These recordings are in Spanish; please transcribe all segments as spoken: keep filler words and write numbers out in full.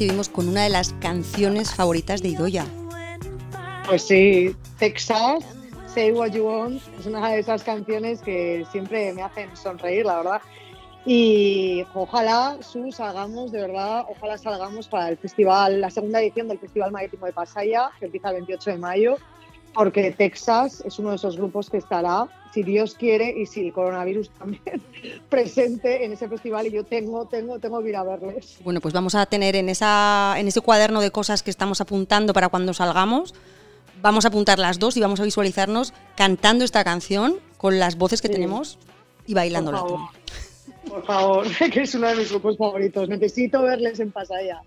recibimos con una de las canciones favoritas de Idoia. Pues sí, Texas, Say What You Want, es una de esas canciones que siempre me hacen sonreír, la verdad. Y ojalá, Sus, salgamos, de verdad, ojalá salgamos para el festival, la segunda edición del Festival Marítimo de Pasaia, que empieza el veintiocho de mayo, porque Texas es uno de esos grupos que estará, si Dios quiere y si el coronavirus también, presente en ese festival, y yo tengo, tengo, tengo que ir a verles. Bueno, pues vamos a tener en, esa, en ese cuaderno de cosas que estamos apuntando para cuando salgamos, vamos a apuntar las dos y vamos a visualizarnos cantando esta canción con las voces que sí. tenemos y bailándola. Por favor, por favor, que es uno de mis grupos favoritos. Necesito verles en Pasaia.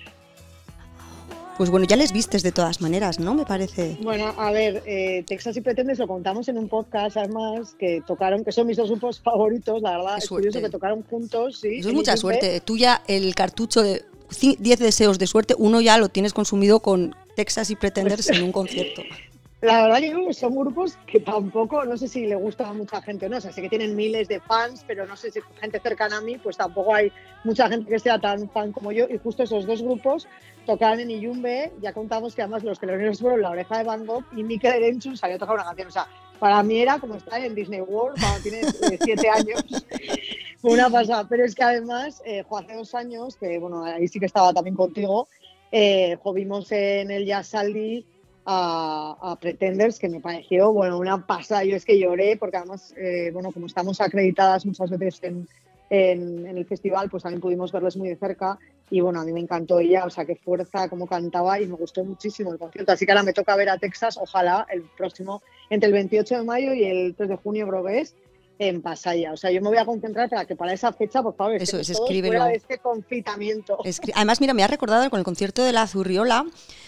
Pues bueno, ya les vistes de todas maneras, ¿no? Me parece. Bueno, a ver, eh, Texas y Pretenders lo contamos en un podcast, además, que tocaron, que son mis dos grupos favoritos, la verdad. Es curioso que tocaron juntos, sí. Eso es mucha suerte. Tú ya el cartucho de diez deseos de suerte, uno ya lo tienes consumido con Texas y Pretenders pues, en un concierto. La verdad que son grupos que tampoco, no sé si le gusta a mucha gente o no, o sea, sé que tienen miles de fans, pero no sé si gente cercana a mí, pues tampoco hay mucha gente que sea tan fan como yo, y justo esos dos grupos tocaban en Iyumbe. Ya contamos que además los teloneros fueron La Oreja de Van Gogh y Mikel Erenchun salió a tocar una canción, o sea, para mí era como estar en Disney World cuando tienes eh, siete años, una pasada, pero es que además, eh, hace dos años, que bueno, ahí sí que estaba también contigo, eh, vimos en el Jazz Saldi A, a Pretenders, que me pareció, bueno, una pasada. Yo es que lloré porque además, eh, bueno, como estamos acreditadas muchas veces en, en, en el festival, pues también pudimos verles muy de cerca y bueno, a mí me encantó ella, o sea, qué fuerza, cómo cantaba, y me gustó muchísimo el concierto, así que ahora me toca ver a Texas, ojalá el próximo, entre el veintiocho de mayo y el tres de junio creo que es, en Pasaia. O sea, yo me voy a concentrar para que para esa fecha, por favor, eso es, todos escríbelo. Fuera de este confitamiento. Escri- Además, mira, me ha recordado con el concierto de la Zurriola.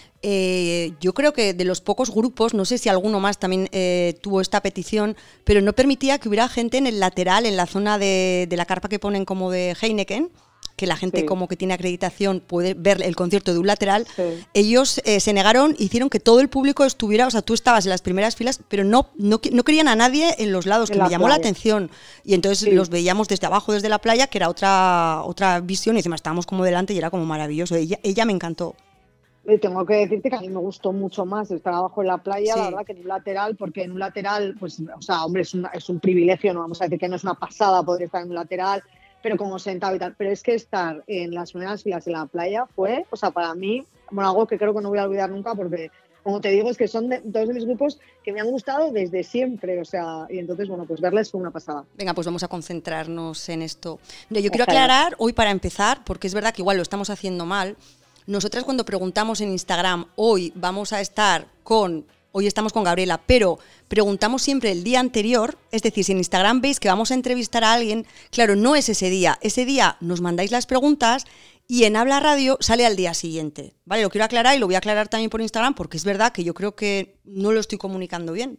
Eh, yo creo que de los pocos grupos, no sé si alguno más también eh, tuvo esta petición, pero no permitía que hubiera gente en el lateral, en la zona de, de la carpa que ponen como de Heineken, que la gente sí. como que tiene acreditación puede ver el concierto de un lateral. Sí. Ellos eh, se negaron, hicieron que todo el público estuviera, o sea, tú estabas en las primeras filas, pero no, no, no querían a nadie en los lados, que me llamó playa. la atención. Y entonces sí. los veíamos desde abajo, desde la playa, que era otra, otra visión, y encima estábamos como delante y era como maravilloso. Ella, ella me encantó. Tengo que decirte que a mí me gustó mucho más estar abajo en la playa, sí. la verdad, que en un lateral, porque en un lateral, pues, o sea, hombre, es, una, es un privilegio, no vamos a decir que no es una pasada poder estar en un lateral, pero como sentado y tal. Pero es que estar en las primeras filas en la playa fue, o sea, para mí, bueno, algo que creo que no voy a olvidar nunca, porque, como te digo, es que son de, dos de mis grupos que me han gustado desde siempre, o sea, y entonces, bueno, pues verles fue una pasada. Venga, pues vamos a concentrarnos en esto. Yo Ojalá. quiero aclarar, hoy para empezar, porque es verdad que igual lo estamos haciendo mal. Nosotras cuando preguntamos en Instagram, hoy vamos a estar con, hoy estamos con Gabriela, pero preguntamos siempre el día anterior, es decir, si en Instagram veis que vamos a entrevistar a alguien, claro, no es ese día, ese día nos mandáis las preguntas y en Habla Radio sale al día siguiente, ¿vale? Lo quiero aclarar y lo voy a aclarar también por Instagram porque es verdad que yo creo que no lo estoy comunicando bien.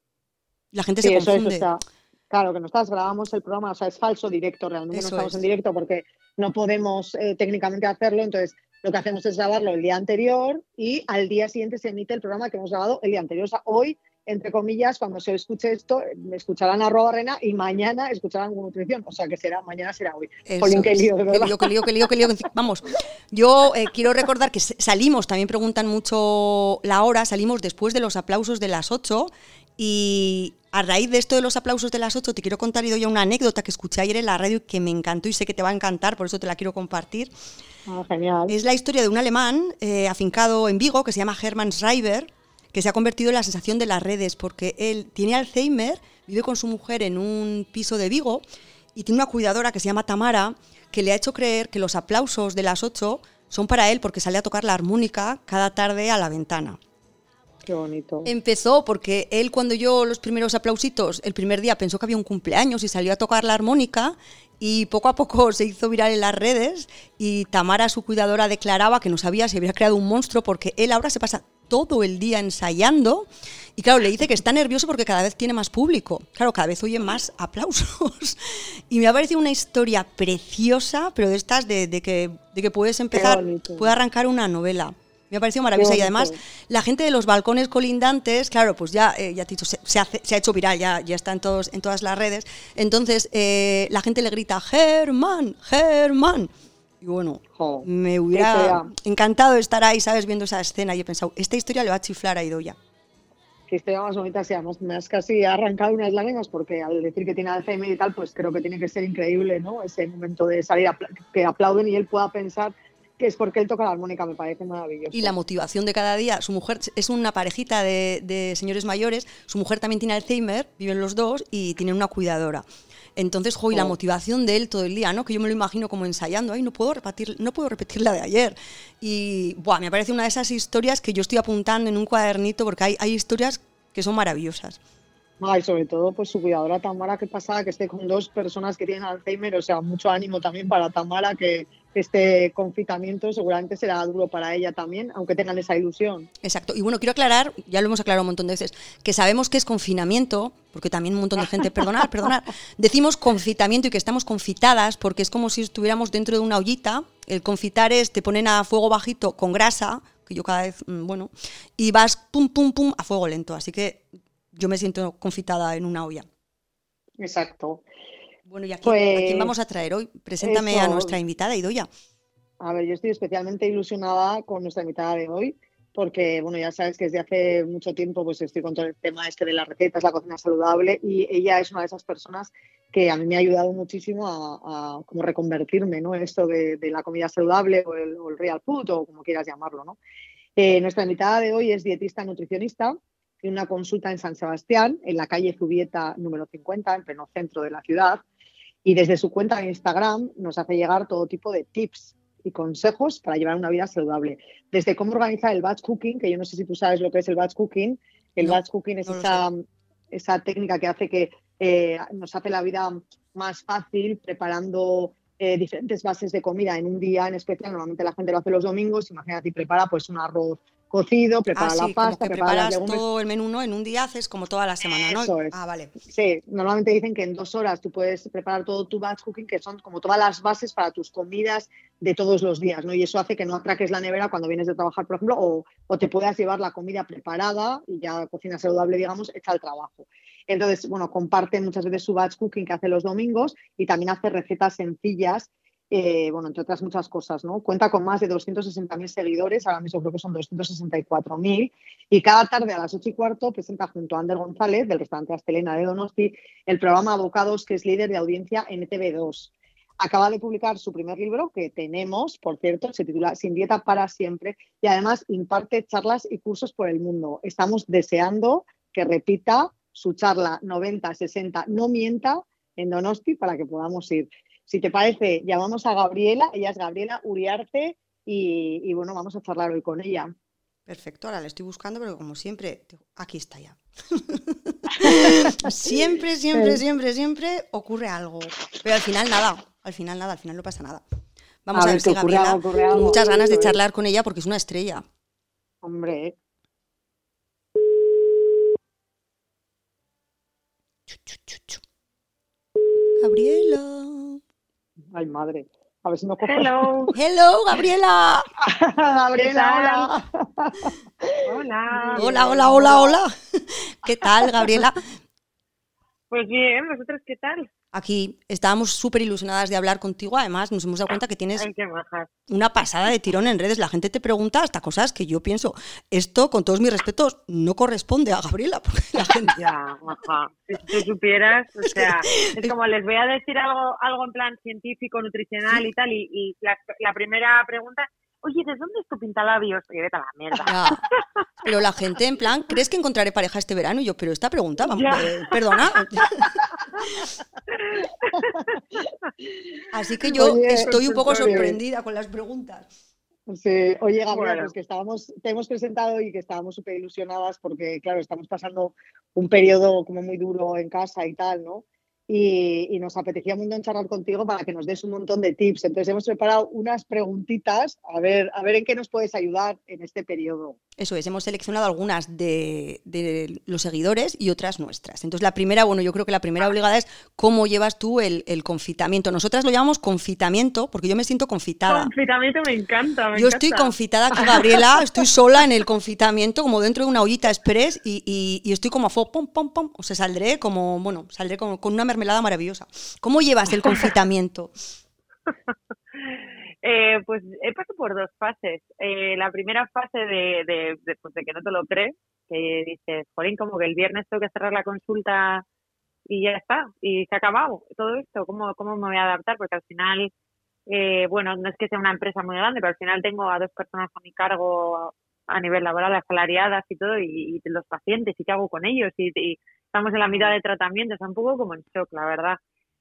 La gente sí, se eso, confunde. Eso está. Claro, que nosotras grabamos el programa, o sea, es falso directo, realmente eso no estamos es. en directo porque no podemos eh, técnicamente hacerlo, entonces lo que hacemos es grabarlo el día anterior y al día siguiente se emite el programa que hemos grabado el día anterior. O sea, hoy, entre comillas, cuando se escuche esto, escucharán a Arroba Arena y mañana escucharán con Nutrición. O sea, que será, mañana será hoy. Jolín, qué lío, de verdad. Qué lío, qué lío, qué lío, qué lío. Vamos, yo eh, quiero recordar que salimos, también preguntan mucho la hora, salimos después de los aplausos de las ocho. Y a raíz de esto de los aplausos de las ocho te quiero contar ya una anécdota que escuché ayer en la radio y que me encantó y sé que te va a encantar, por eso te la quiero compartir. Oh, genial. Es la historia de un alemán eh, afincado en Vigo que se llama Hermann Schreiber, que se ha convertido en la sensación de las redes porque él tiene Alzheimer, vive con su mujer en un piso de Vigo y tiene una cuidadora que se llama Tamara que le ha hecho creer que los aplausos de las ocho son para él porque sale a tocar la armónica cada tarde a la ventana. Qué bonito. Empezó porque él cuando oyó los primeros aplausitos, el primer día pensó que había un cumpleaños y salió a tocar la armónica y poco a poco se hizo viral en las redes y Tamara, su cuidadora, declaraba que no sabía si había creado un monstruo porque él ahora se pasa todo el día ensayando y claro, le dice que está nervioso porque cada vez tiene más público, claro, cada vez oye más aplausos y me ha parecido una historia preciosa, pero de estas de, de, que, de que puedes empezar, puede arrancar una novela. Me ha parecido maravillosa y además la gente de los balcones colindantes, claro, pues ya, eh, ya te he dicho, se, se, hace, se ha hecho viral, ya, ya está en, todos, en todas las redes, entonces eh, la gente le grita Hermann, Hermann Y bueno, Jo, me hubiera historia. encantado estar ahí, ¿sabes? Viendo esa escena y he pensado, esta historia le va a chiflar a Idoia. Qué historia más bonita, sí, además me has casi arrancado unas lágrimas porque al decir que tiene Alzheimer y tal, pues creo que tiene que ser increíble, ¿no? Ese momento de salir, a que aplauden y él pueda pensar que es porque él toca la armónica, me parece maravilloso. Y la motivación de cada día, su mujer es una parejita de, de señores mayores, su mujer también tiene Alzheimer, viven los dos y tienen una cuidadora. Entonces, jo, y la Oh. motivación de él todo el día, ¿no? Que yo me lo imagino como ensayando, ay, no puedo repetir, no puedo repetir la de ayer. Y, buah, me parece una de esas historias que yo estoy apuntando en un cuadernito porque hay, hay historias que son maravillosas. Ay, sobre todo, pues su cuidadora Tamara, qué pasada que esté con dos personas que tienen Alzheimer, o sea, mucho ánimo también para Tamara, que este confinamiento seguramente será duro para ella también, aunque tengan esa ilusión. Exacto. Y bueno, quiero aclarar, ya lo hemos aclarado un montón de veces, que sabemos que es confinamiento, porque también un montón de gente, perdonad, perdonad, decimos confitamiento y que estamos confitadas porque es como si estuviéramos dentro de una ollita. El confitar es, te ponen a fuego bajito con grasa, que yo cada vez, bueno, y vas pum, pum, pum a fuego lento. Así que yo me siento confitada en una olla. Exacto. Bueno, ¿y a quién, Pues a quién vamos a traer hoy? Preséntame a eso, nuestra invitada, Idoia. a ver, yo estoy especialmente ilusionada con nuestra invitada de hoy, porque, bueno, ya sabes que desde hace mucho tiempo pues estoy con todo el tema este de las recetas, la cocina saludable, y ella es una de esas personas que a mí me ha ayudado muchísimo a, a como reconvertirme, ¿no? En esto de, de la comida saludable o el, o el real food o como quieras llamarlo, ¿no? Eh, nuestra invitada de hoy es dietista nutricionista, tiene una consulta en San Sebastián, en la calle Zubieta número cincuenta, en pleno centro de la ciudad, y desde su cuenta de Instagram nos hace llegar todo tipo de tips y consejos para llevar una vida saludable. Desde cómo organizar el batch cooking, que yo no sé si tú sabes lo que es el batch cooking. El No, batch cooking es no lo esa, sé. esa técnica que hace que eh, nos hace la vida más fácil preparando eh, diferentes bases de comida en un día en especial. Normalmente la gente lo hace los domingos. Imagínate, y prepara pues un arroz cocido, Ah, prepara la sí, como pasta, que prepara las preparas legumbres. todo el menú, ¿no? En un día haces como toda la semana, ¿no? Eso Ah, es. vale. Sí, normalmente dicen que en dos horas tú puedes preparar todo tu batch cooking, que son como todas las bases para tus comidas de todos los días, ¿no? Y eso hace que no atraques la nevera cuando vienes de trabajar, por ejemplo, o, o te puedas llevar la comida preparada y ya cocina saludable, digamos, hecha al trabajo. Entonces, bueno, comparte muchas veces su batch cooking que hace los domingos y también hace recetas sencillas. Eh, bueno, entre otras muchas cosas, ¿no? Cuenta con más de doscientos sesenta mil seguidores, ahora mismo creo que son doscientos sesenta y cuatro mil, y cada tarde a las ocho y cuarto presenta junto a Ander González, del restaurante Astelena de Donosti, el programa Abocados, que es líder de audiencia en E T V dos. Acaba de publicar su primer libro, que tenemos, por cierto, se titula Sin dieta para siempre, y además imparte charlas y cursos por el mundo. Estamos deseando que repita su charla noventa sesenta No Mienta en Donosti para que podamos ir. Si te parece, llamamos a Gabriela, ella es Gabriela Uriarte y, y bueno, vamos a charlar hoy con ella. Perfecto, ahora la estoy buscando, pero como siempre, aquí está ya. Siempre, siempre, siempre, siempre ocurre algo. Pero al final nada, al final nada, al final no pasa nada. Vamos a, a ver, ver si Gabriela, algo, ocurre algo. Tengo muchas ganas de charlar con ella porque es una estrella. Hombre. Chu, chu, chu, chu. Gabriela. Ay, madre. A ver si me cojo. Hello. Hello, Gabriela. Gabriela, hola. Hola. Hola, hola, hola, hola. ¿Qué tal, Gabriela? Pues bien, ¿vosotros qué tal? Aquí estábamos súper ilusionadas de hablar contigo. Además, nos hemos dado cuenta que tienes Ay, qué majas. una pasada de tirón en redes. La gente te pregunta hasta cosas que yo pienso, esto, con todos mis respetos, no corresponde a Gabriela. Porque la gente... Ya, maja. Si tú supieras, o sea, es como les voy a decir algo algo en plan científico, nutricional ¿Sí? y tal, y, y la, la primera pregunta, oye, ¿de dónde es tu pintalabios? Oye, vete a la mierda. Ya. Pero la gente, en plan, ¿crees que encontraré pareja este verano? Y yo, pero esta pregunta, vamos, Ya. eh, perdona. Así que yo Oye, estoy un poco oye. sorprendida con las preguntas. Sí. Oye, Gabriela, Bueno. pues que estábamos, te hemos presentado y que estábamos súper ilusionadas porque, claro, estamos pasando un periodo como muy duro en casa y tal, ¿no? Y, y nos apetecía un montón charlar contigo para que nos des un montón de tips. Entonces hemos preparado unas preguntitas a ver, a ver en qué nos puedes ayudar en este periodo. Eso es, hemos seleccionado algunas de, de los seguidores y otras nuestras. Entonces la primera, bueno, yo creo que la primera obligada es cómo llevas tú el, el confitamiento. Nosotras lo llamamos confitamiento porque yo me siento confitada. Confitamiento me encanta, me Yo encanta. estoy confitada aquí, Gabriela, estoy sola en el confitamiento, como dentro de una ollita express y, y, y estoy como a fuego, pom, pom, pom. O sea, saldré como, bueno, saldré con, con una mermelada maravillosa. ¿Cómo llevas el confitamiento? Eh, pues he pasado por dos fases. Eh, la primera fase de, de, de, pues de que no te lo crees, que dices, jolín, como que el viernes tengo que cerrar la consulta y ya está, y se ha acabado todo esto, ¿cómo, cómo me voy a adaptar? Porque al final, eh, bueno, no es que sea una empresa muy grande, pero al final tengo a dos personas a mi cargo a nivel laboral, asalariadas y todo, y, y los pacientes, y qué hago con ellos, y, y estamos en la mitad de tratamiento, está un poco como en shock, la verdad.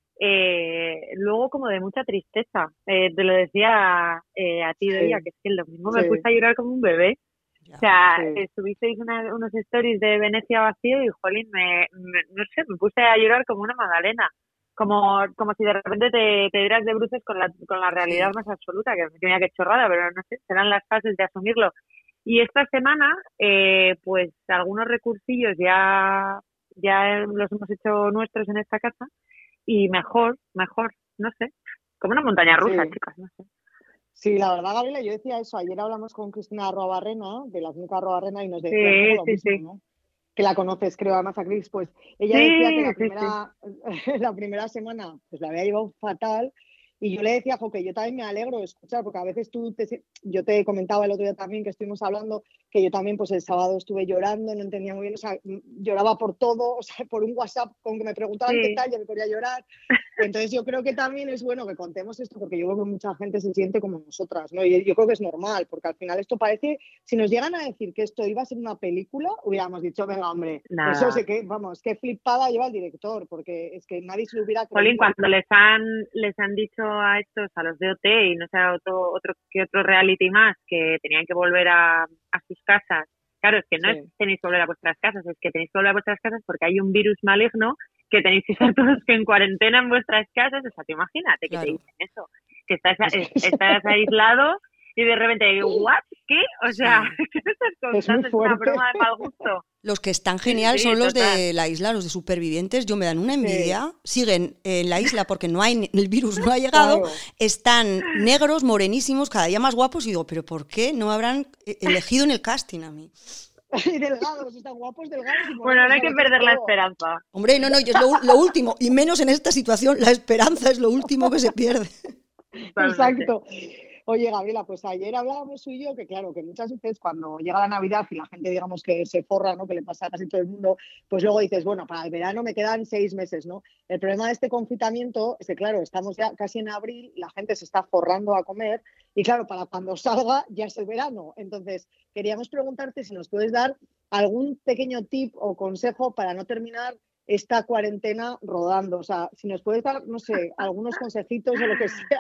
Eh, luego como de mucha tristeza, eh, te lo decía eh, a ti, Doya, Sí, que es que el domingo me sí, puse a llorar como un bebé. O Ya. sea, sí. eh, subisteis una- unos stories de Venecia vacío y, jolín, me, me- no sé, me puse a llorar como una magdalena. Como, como si de repente te, te dieras de bruces con la, con la realidad Sí. más absoluta, que me tenía que chorrada, pero no sé, serán las fases de asumirlo. Y esta semana, eh, pues algunos recursillos ya, ya los hemos hecho nuestros en esta casa y mejor, mejor, no sé, como una montaña rusa, Sí, chicas, no sé. sí, la verdad, Gabriela, yo decía eso. Ayer hablamos con Cristina Arrobarrena, de la clínica Arrobarrena, y nos decía un poco Sí, lo sí, mismo, sí. ¿no? Que la conoces, creo, además a Cris, pues ella decía que Sí, la sí, sí. primera, la primera semana pues la había llevado fatal. Y yo le decía, jo, que yo también me alegro de escuchar, porque a veces tú, te, yo te comentaba el otro día también que estuvimos hablando, que yo también pues el sábado estuve llorando, no entendía muy bien, o sea, lloraba por todo, o sea, por un WhatsApp, con que me preguntaban qué Sí. tal, yo me podía llorar. Entonces yo creo que también es bueno que contemos esto, porque yo creo que mucha gente se siente como nosotras, ¿no? Y yo creo que es normal, porque al final esto parece, si nos llegan a decir que esto iba a ser una película, hubiéramos dicho, venga, hombre, eso Nada. sé que, vamos, qué flipada lleva el director, porque es que nadie se lo hubiera Jolín, creído. cuando les han les han dicho a estos, a los de O T y no sé, a otro, otro que otro reality más, que tenían que volver a, a sus casas. Claro, es que no es Sí. tenéis que volver a vuestras casas, es que tenéis que volver a vuestras casas porque hay un virus maligno que tenéis que estar todos que en cuarentena en vuestras casas. O sea, te imagínate que te Claro. dicen eso, que estás, Es que es, estás aislado y de repente, ¿what? ¿Qué? O sea, Sí. ¿qué me estás es muy contando? Es una fuerte. broma de mal gusto. Los que están Sí, sí, genial sí, son los total. de la isla, los de supervivientes. Yo me dan una Sí, envidia. Siguen en la isla porque no hay, el virus no ha llegado. claro. Están negros, morenísimos, cada día más guapos. Y digo, ¿pero por qué no me habrán eh, elegido en el casting a mí? Y delgados, están guapos, delgados y Bueno, morenos, o no hay sea, que lo tienen perder la todo. esperanza. Hombre, no, no, y es lo, lo último. Y menos en esta situación, la esperanza es lo último que se pierde. Totalmente. Exacto. Oye, Gabriela, pues ayer hablábamos tú y yo que, claro, que muchas veces cuando llega la Navidad y la gente, digamos, que se forra, ¿no? Que le pasa a casi todo el mundo, pues luego dices, bueno, para el verano me quedan seis meses, ¿no? El problema de este confinamiento es que, claro, estamos ya casi en abril, la gente se está forrando a comer y, claro, para cuando salga ya es el verano. Entonces, queríamos preguntarte si nos puedes dar algún pequeño tip o consejo para no terminar esta cuarentena rodando. O sea, si nos puedes dar, no sé, algunos consejitos o lo que sea.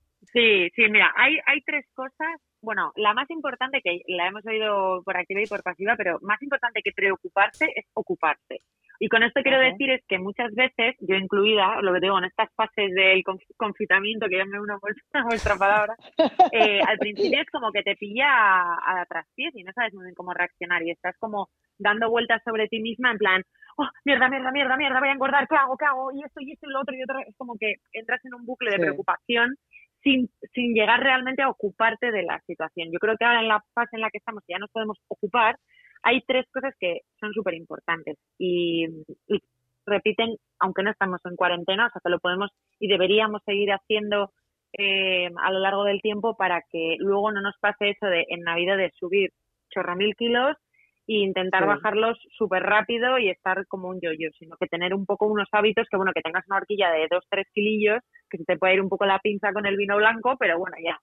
Sí, sí, mira, hay, hay tres cosas. Bueno, la más importante, que la hemos oído por activa y por pasiva, pero más importante que preocuparse es ocuparse. Y con esto quiero Ajá. decir es que muchas veces, yo incluida, lo que digo, en estas fases del conf- confitamiento, que ya me uno a vuestra palabra, eh, al principio es como que te pilla a, a traspiés y no sabes muy bien cómo reaccionar y estás como dando vueltas sobre ti misma en plan, oh, mierda, mierda, mierda, mierda, voy a engordar, ¿qué hago, qué hago? Y esto, y esto, y lo otro, y otro. Es como que entras en un bucle de Sí, preocupación sin, sin llegar realmente a ocuparte de la situación. Yo creo que ahora en la fase en la que estamos, que ya nos podemos ocupar, hay tres cosas que son súper importantes y, y repiten, aunque no estamos en cuarentena, o sea que lo podemos y deberíamos seguir haciendo eh, a lo largo del tiempo para que luego no nos pase eso de en Navidad de subir chorro mil kilos e intentar sí. bajarlos súper rápido y estar como un yo-yo, sino que tener un poco unos hábitos que, bueno, que tengas una horquilla de dos, tres kilillos, que se te puede ir un poco la pinza con el vino blanco, pero bueno, ya.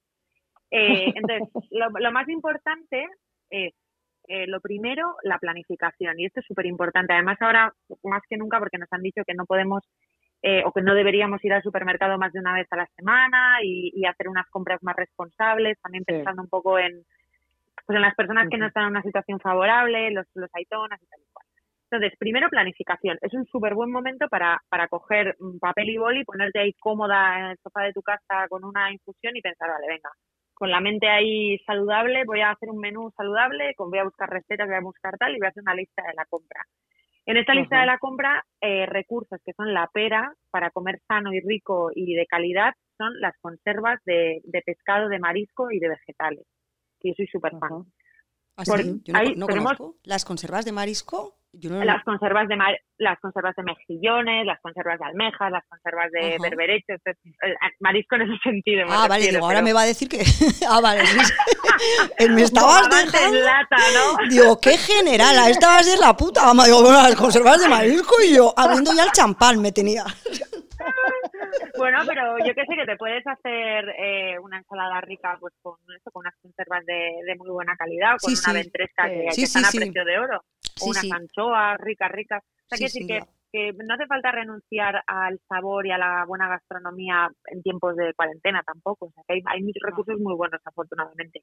Eh, entonces, lo, lo más importante es, eh, lo primero, la planificación, y esto es súper importante. Además, ahora, más que nunca, porque nos han dicho que no podemos eh, o que no deberíamos ir al supermercado más de una vez a la semana y, y hacer unas compras más responsables, también Sí. pensando un poco en, pues en las personas que no Ujú. están en una situación favorable, los, los aitonas y tal y cual. Entonces, primero planificación. Es un súper buen momento para, para coger papel y boli, ponerte ahí cómoda en el sofá de tu casa con una infusión y pensar, vale, venga, con la mente ahí saludable, voy a hacer un menú saludable, voy a buscar recetas, voy a buscar tal y voy a hacer una lista de la compra. En esta lista Ajá. de la compra, eh, recursos que son la pera para comer sano y rico y de calidad son las conservas de, de pescado, de marisco y de vegetales, que yo soy súper fan. Ajá. ¿Ah, Por- sí? Yo no, ahí no tenemos conozco. ¿Las conservas de marisco? Yo no... las conservas de mar- las conservas de mejillones, las conservas de almejas, las conservas de Ajá. berberechos, eh, marisco en ese sentido. Me Ah, vale, refiero, digo, ahora pero- me va a decir que... ah, vale, sí, sí. Eh, me estabas Bogavantes dejando... lata, ¿no? Digo, qué general, esta va a ser la puta ama. Digo, bueno, las conservas de marisco y yo, abriendo ya el champán me tenía. Bueno, pero yo que sé que te puedes hacer eh, una ensalada rica pues con eso, con unas conservas de, de muy buena calidad, o con Sí, una sí. ventresca Sí. que, Sí, que sí, están a sí. precio de oro, Sí, o unas sí. anchoas ricas, ricas. O sea, Sí, quiero sin decir que, duda. que no hace falta renunciar al sabor y a la buena gastronomía en tiempos de cuarentena tampoco. O sea, que hay, hay muchos recursos muy buenos, afortunadamente.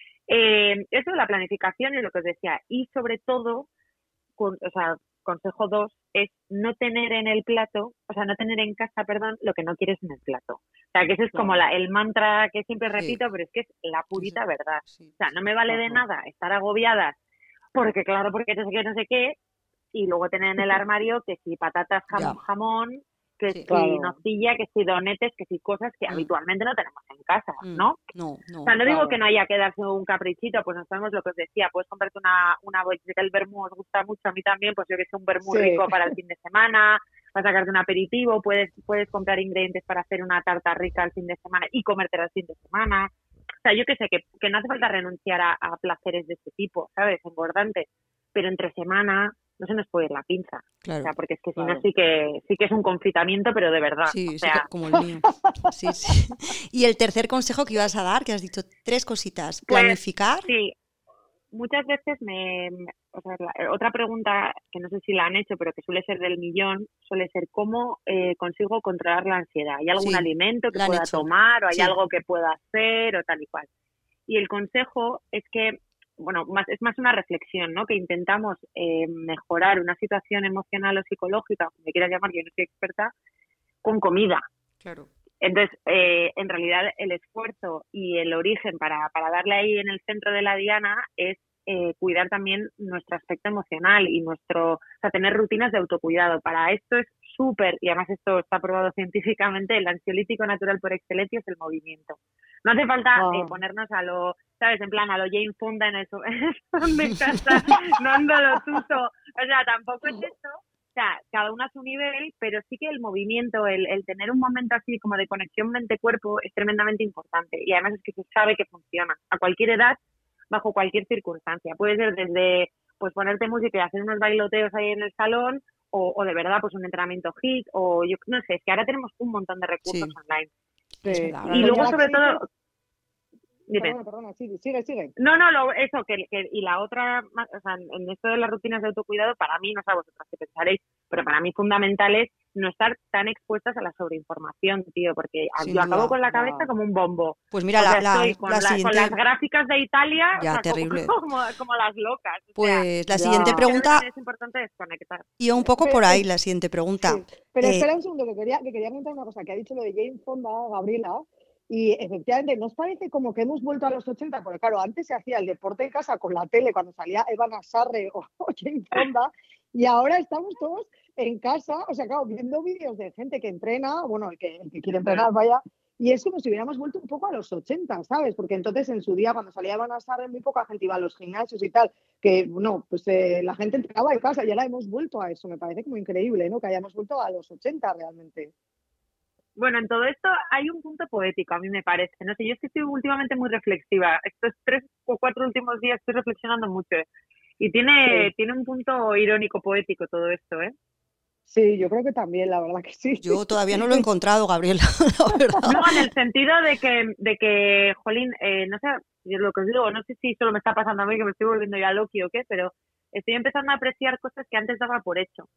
Eh, eso es la planificación y lo que os decía. Y sobre todo, con, o sea, consejo dos es no tener en el plato, o sea, no tener en casa, perdón, lo que no quieres en el plato. O sea, que ese es como la, el mantra que siempre Sí. repito, pero es que es la purita Sí, verdad. sí. O sea, no me vale de Ajá. nada estar agobiadas porque, claro, porque no sé qué, no sé qué, y luego tener en el armario que si patatas, jam- Ya. jamón, que Sí. si Claro. nocilla, que si donetes, que si cosas que Mm. habitualmente no tenemos en casa, Mm, ¿no? No, no. O sea, no digo Claro. que no haya que darse un caprichito, pues nos sabemos lo que os decía, puedes comprarte una, una botella, el vermú os gusta mucho, a mí también, pues yo que sé, un vermú Sí. rico para el fin de semana, para sacarte un aperitivo, puedes, puedes comprar ingredientes para hacer una tarta rica el fin de semana y comértela el fin de semana. O sea, yo que sé, que, que no hace falta renunciar a, a placeres de este tipo, ¿sabes? Engordantes, pero entre semana no se nos puede ir la pinza. Claro. O sea, porque es que si Claro. no sí que sí que es un confitamiento, pero de verdad. Sí, o sí, sea, co- como el mío. Sí, sí. Y el tercer consejo que ibas a dar, que has dicho tres cositas. pues Planificar. sí, muchas veces me, me- o sea, la- otra pregunta que no sé si la han hecho, pero que suele ser del millón, suele ser cómo eh, consigo controlar la ansiedad. ¿Hay algún Sí, alimento que la han pueda hecho. tomar o hay Sí. algo que pueda hacer o tal y cual? Y el consejo es que, bueno, más, es más una reflexión, ¿no? Que intentamos eh, mejorar una situación emocional o psicológica, como me quieras llamar, yo no soy experta, con comida. Claro. Entonces, eh, en realidad, el esfuerzo y el origen para, para darle ahí en el centro de la diana es eh, cuidar también nuestro aspecto emocional y nuestro, o sea, tener rutinas de autocuidado. Para esto es súper, y además esto está probado científicamente, el ansiolítico natural por excelencia es el movimiento. No hace falta Ah. eh, ponernos a lo, ¿sabes? En plan, a lo Jane Fonda en el so- en el salón de casa, no ando lo tuso. O sea, tampoco es eso. O sea, cada uno a su nivel, pero sí que el movimiento, el, el tener un momento así como de conexión mente-cuerpo es tremendamente importante. Y además es que se sabe que funciona a cualquier edad, bajo cualquier circunstancia. Puede ser desde pues ponerte música y hacer unos bailoteos ahí en el salón, o, o de verdad pues un entrenamiento hit, o yo no sé, es que ahora tenemos un montón de recursos Sí. online. Es Sí. verdad. Ahora Y lo- luego Señora, sobre ¿qué todo... dices? Dime. Perdona, perdona, sigue, sigue, sigue. No, no, lo, eso, que, que y la otra, más- o sea, en, en esto de las rutinas de autocuidado, para mí, no sé a vosotras qué pensaréis, pero para mí fundamental es no estar tan expuestas a la sobreinformación, tío, porque Sin yo acabo duda. con la cabeza Ya. como un bombo. Pues mira, O sea, la, la, estoy con, la la- con siguiente... las gráficas de Italia, Ya, o sea, como, terrible. como, como las locas. O sea, Pues la Ya. siguiente creo que pregunta también es importante desconectar. iba un poco Pero por ahí, es- la siguiente pregunta. Sí, pero Eh, espera un segundo, que quería, que quería comentar una cosa, que ha dicho lo de Jane Fonda, Gabriela, y efectivamente, ¿nos parece como que hemos vuelto a los ochenta? Porque claro, antes se hacía el deporte en casa con la tele, cuando salía Eva Nassarre o, o Jane Fonda, y ahora estamos todos en casa, o sea, claro, viendo vídeos de gente que entrena, bueno, el que, el que quiere entrenar, vaya, y es como si hubiéramos vuelto un poco a los ochenta, ¿sabes? Porque entonces en su día, cuando salía Eva Nassarre, muy poca gente iba a los gimnasios y tal, que, bueno, pues eh, la gente entrenaba en casa y ahora hemos vuelto a eso, me parece como increíble, ¿no? Que hayamos vuelto a los ochenta realmente. Bueno, en todo esto hay un punto poético, a mí me parece. No sé, yo es que estoy últimamente muy reflexiva. Estos tres o cuatro últimos días estoy reflexionando mucho. ¿eh? Y tiene, Sí. tiene un punto irónico poético todo esto, ¿eh? Sí, yo creo que también, la verdad que sí. yo todavía no lo he encontrado, Gabriela, la verdad. No, en el sentido de que, de que jolín, eh, no sé, yo lo que os digo, no sé si solo me está pasando a mí, que me estoy volviendo ya loqui o qué, pero estoy empezando a apreciar cosas que antes daba por hecho.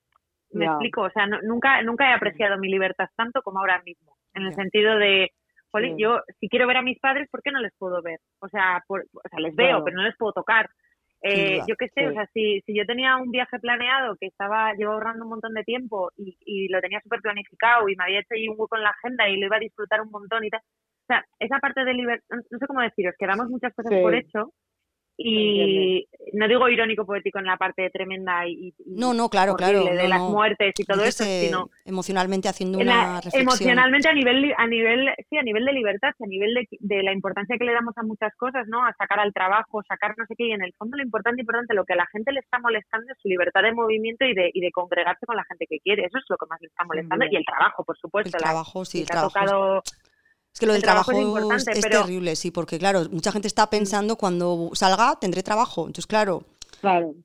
Me Ya. explico, o sea, no- nunca, nunca he apreciado mi libertad tanto como ahora mismo, en el Ya. sentido de, jolín, Sí. yo si quiero ver a mis padres, ¿por qué no les puedo ver? O sea, por, o sea les veo, Claro. pero no les puedo tocar. Sin Eh, duda. yo qué sé, Sí. o sea, si, si yo tenía un viaje planeado que estaba, llevo ahorrando un montón de tiempo y, y lo tenía súper planificado y me había hecho ahí un hueco en la agenda y lo iba a disfrutar un montón y tal. O sea, esa parte de libertad, no sé cómo deciros, que damos muchas cosas Sí. por hecho Y no digo irónico poético en la parte tremenda y, y no, no, claro, claro, de no, las no. muertes y todo Dices, eso, eh, sino emocionalmente haciendo en una la- reflexión. emocionalmente a nivel a nivel sí a nivel de libertad, a nivel de, de la importancia que le damos a muchas cosas, ¿no? A sacar al trabajo, sacar no sé qué, y en el fondo lo importante importante lo que a la gente le está molestando es su libertad de movimiento y de y de congregarse con la gente que quiere. Eso es lo que más le está molestando, y el trabajo, por supuesto. El la- trabajo, sí, y el te ha trabajo. tocado Es que lo el del trabajo trabajo, es importante, es, es pero- terrible, sí, porque claro, mucha gente está pensando cuando salga tendré trabajo. Entonces, claro, Claro.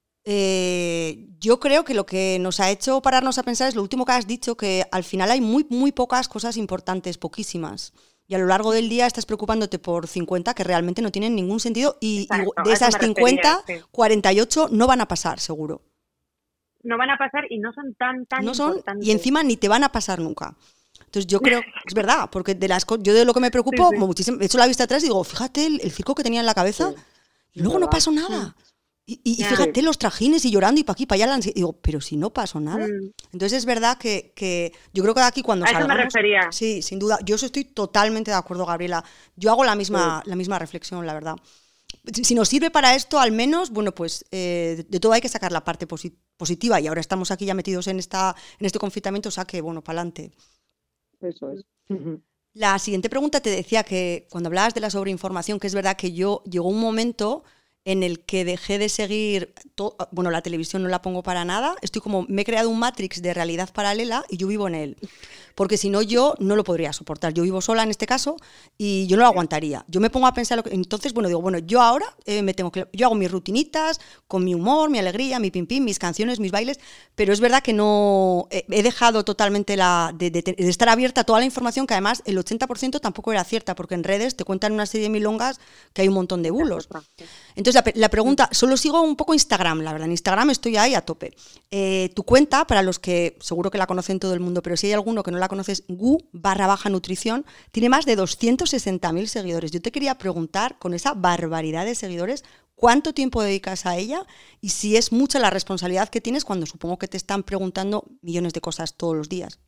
eh, yo creo que lo que nos ha hecho pararnos a pensar es lo último que has dicho, que al final hay muy, muy pocas cosas importantes, poquísimas. Y a lo largo del día estás preocupándote por cincuenta que realmente no tienen ningún sentido y, y Exacto, de a eso esas me cincuenta, refería, sí. cuarenta y ocho no van a pasar, seguro. no van a pasar y no son tan tan No son, importantes. y encima ni te van a pasar nunca. Entonces yo creo, es verdad, porque de las co- yo de lo que me preocupo, Sí, sí. muchísimo, he hecho la vista atrás y digo, fíjate el, el circo que tenía en la cabeza, Sí, y luego es no verdad. pasó nada. Y, y- y Ya. fíjate los trajines y llorando y pa' aquí, pa' allá, la ansi- digo, pero si no pasó nada. Mm. Entonces es verdad que, que yo creo que aquí cuando A eso me salgamos... refería. Sí, sin duda, yo eso estoy totalmente de acuerdo, Gabriela. Yo hago la misma, la misma reflexión, la verdad. Si si nos sirve para esto, al menos, bueno, pues eh, de todo hay que sacar la parte posi- positiva y ahora estamos aquí ya metidos en, esta, en este confinamiento, o sea que, bueno, para adelante. Eso es. La siguiente pregunta te decía que cuando hablabas de la sobreinformación, que es verdad que yo llegó un momento en el que dejé de seguir, to- bueno, la televisión no la pongo para nada, estoy como, me he creado un matrix de realidad paralela y yo vivo en él, porque si no yo no lo podría soportar, yo vivo sola en este caso y yo no lo aguantaría, yo me pongo a pensar, lo que, entonces, bueno, digo, bueno, yo ahora eh, me tengo que, yo hago mis rutinitas, con mi humor, mi alegría, mi pim pim, mis canciones, mis bailes, pero es verdad que no, eh, he dejado totalmente la, de, de- de estar abierta a toda la información, que además el ochenta por ciento tampoco era cierta, porque en redes te cuentan una serie de milongas que hay un montón de bulos. Entonces la, pe- la pregunta, solo sigo un poco Instagram, la verdad, en Instagram estoy ahí a tope. Eh, tu cuenta, para los que seguro que la conocen todo el mundo, pero si hay alguno que no la conoces, gu barra baja nutrición, tiene más de doscientos sesenta mil seguidores. Yo te quería preguntar, con esa barbaridad de seguidores, ¿cuánto tiempo dedicas a ella? Y si es mucha la responsabilidad que tienes cuando supongo que te están preguntando millones de cosas todos los días.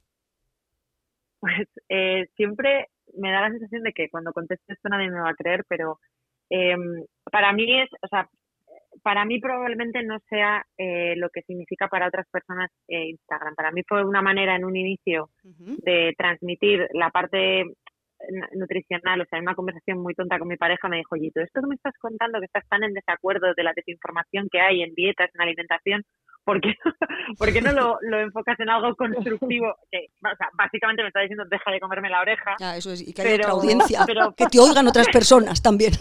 Pues eh, siempre me da la sensación de que cuando conteste esto nadie me va a creer, pero eh, para mí es, o sea, para mí probablemente no sea eh, lo que significa para otras personas eh, Instagram. Para mí fue una manera en un inicio Uh-huh. de transmitir la parte nutricional, o sea, en una conversación muy tonta con mi pareja me dijo, oye, todo esto que me estás contando, que estás tan en desacuerdo de la desinformación que hay en dietas, en alimentación, ¿por qué, ¿por qué no lo, lo enfocas en algo constructivo? Que, o sea, básicamente me está diciendo, deja de comerme la oreja. Ah, eso es, y que haya pero, otra audiencia, pero, que te oigan otras personas también.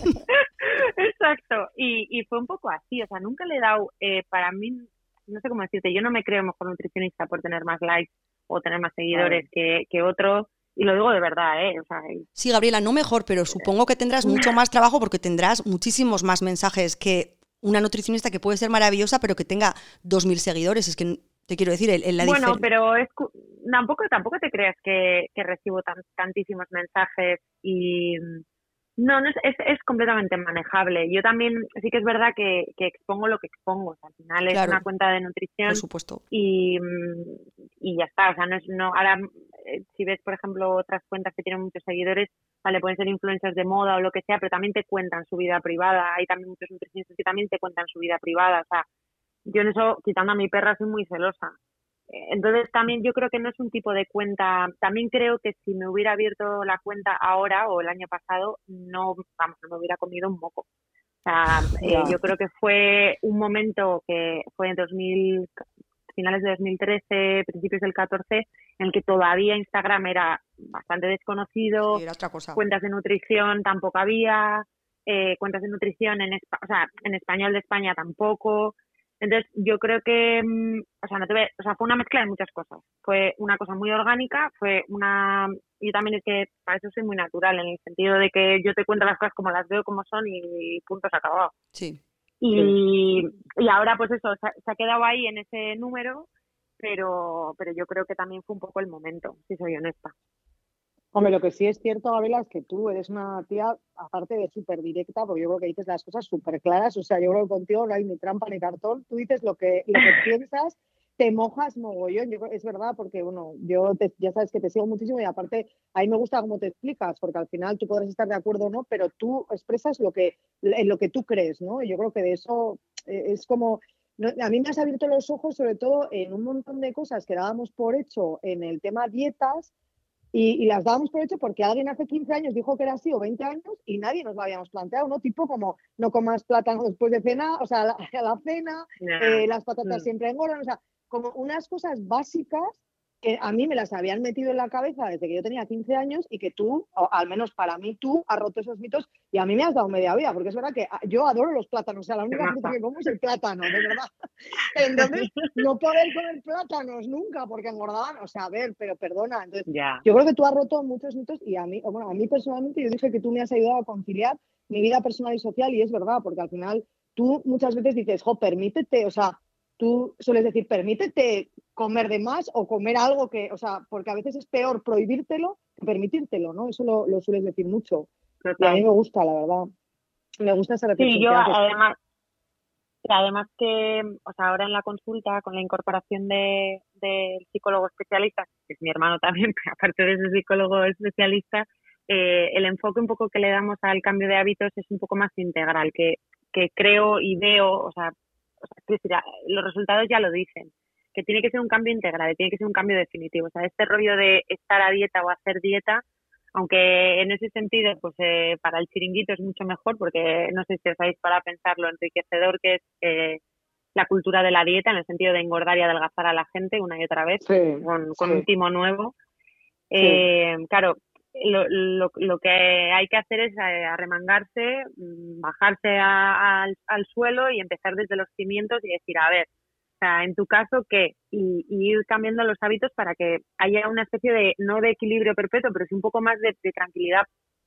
Exacto, y, y fue un poco así, o sea, nunca le he dado, eh, para mí, no sé cómo decirte, yo no me creo mejor nutricionista por tener más likes o tener más seguidores que, que otro, y lo digo de verdad, ¿eh? O sea, sí, Gabriela, no mejor, pero supongo que tendrás mucho más trabajo porque tendrás muchísimos más mensajes que una nutricionista que puede ser maravillosa, pero que tenga dos mil seguidores. Es que te quiero decir, el, el, la bueno, difer- pero es, tampoco, tampoco te creas que, que recibo tan, tantísimos mensajes y... No, no es, es, es completamente manejable. Yo también, sí que es verdad que, que expongo lo que expongo. O sea, al final es Claro, una cuenta de nutrición. Por supuesto. Y, y ya está. O sea, no es, no, ahora, eh, si ves, por ejemplo, otras cuentas que tienen muchos seguidores, vale, pueden ser influencers de moda o lo que sea, pero también te cuentan su vida privada. Hay también muchos nutricionistas que también te cuentan su vida privada. O sea, yo en eso, quitando a mi perra, soy muy celosa. Entonces también yo creo que no es un tipo de cuenta, también creo que si me hubiera abierto la cuenta ahora o el año pasado, no, vamos, no me hubiera comido un moco. O sea, eh, yo creo que fue un momento que fue en dos mil, finales de dos mil trece, principios del catorce, en el que todavía Instagram era bastante desconocido, sí, era otra cosa. Cuentas de nutrición tampoco había, eh, cuentas de nutrición en, o sea, en español de España tampoco. Entonces, yo creo que, o sea, no te ve, o sea, fue una mezcla de muchas cosas. Fue una cosa muy orgánica, fue una... Yo también es que para eso soy muy natural, en el sentido de que yo te cuento las cosas como las veo, como son y punto, se ha acabado. Sí. Y, y ahora, pues eso, se ha, se ha quedado ahí en ese número, pero, pero yo creo que también fue un poco el momento, si soy honesta. Hombre, lo que sí es cierto, Gabriela, es que tú eres una tía, aparte de súper directa, porque yo creo que dices las cosas súper claras, o sea, yo creo que contigo no hay ni trampa ni cartón, tú dices lo que, lo que piensas te mojas mogollón, yo, creo- es verdad, porque bueno, yo te- ya sabes que te sigo muchísimo y aparte a mí me gusta cómo te explicas, porque al final tú podrás estar de acuerdo o no, pero tú expresas lo que, en lo que tú crees, ¿no? Y yo creo que de eso eh, es como, no- a mí me has abierto los ojos sobre todo en un montón de cosas que dábamos por hecho en el tema dietas y, y las dábamos por hecho porque alguien hace quince años dijo que era así o veinte años y nadie nos lo habíamos planteado, ¿no? Tipo como no comas plátano después de cena, o sea, a la, a la cena, Ya. eh, las patatas Mm. siempre engordan, o sea, como unas cosas básicas que a mí me las habían metido en la cabeza desde que yo tenía quince años y que tú, o al menos para mí, tú has roto esos mitos y a mí me has dado media vida, porque es verdad que ah, yo adoro los plátanos, o sea, la Qué única fruta maja. que como es el plátano, de verdad. Entonces, no poder comer plátanos nunca porque engordaban, o sea, a ver, pero perdona, entonces Ya. yo creo que tú has roto muchos mitos y a mí, o bueno, a mí personalmente yo dije que tú me has ayudado a conciliar mi vida personal y social y es verdad, porque al final tú muchas veces dices, jo, permítete, o sea, tú sueles decir, permítete comer de más o comer algo que, o sea, porque a veces es peor prohibírtelo que permitírtelo, ¿no? Eso lo, lo sueles decir mucho y a mí Total. me gusta, la verdad, me gusta esa Sí, reflexión yo que haces. además, además que, o sea, ahora en la consulta, con la incorporación de, del psicólogo especialista, que es mi hermano también, pero aparte de ese psicólogo especialista, eh, el enfoque un poco que le damos al cambio de hábitos es un poco más integral, que, que creo y veo, o sea, o sea, quiero decir, los resultados ya lo dicen, que tiene que ser un cambio integral, tiene que ser un cambio definitivo. O sea, este rollo de estar a dieta o hacer dieta, aunque en ese sentido, pues eh, para el chiringuito es mucho mejor, porque no sé si os habéis para pensar lo enriquecedor que es eh, la cultura de la dieta, en el sentido de engordar y adelgazar a la gente una y otra vez, Sí, con, con sí, un timo nuevo. sí. Eh, claro, lo, lo, lo que hay que hacer es eh, arremangarse, mm, bajarse a- a- al, al suelo y empezar desde los cimientos y decir, a ver, o sea, en tu caso, ¿qué? Y, y ir cambiando los hábitos para que haya una especie de, no de equilibrio perpetuo, pero sí un poco más de, de tranquilidad,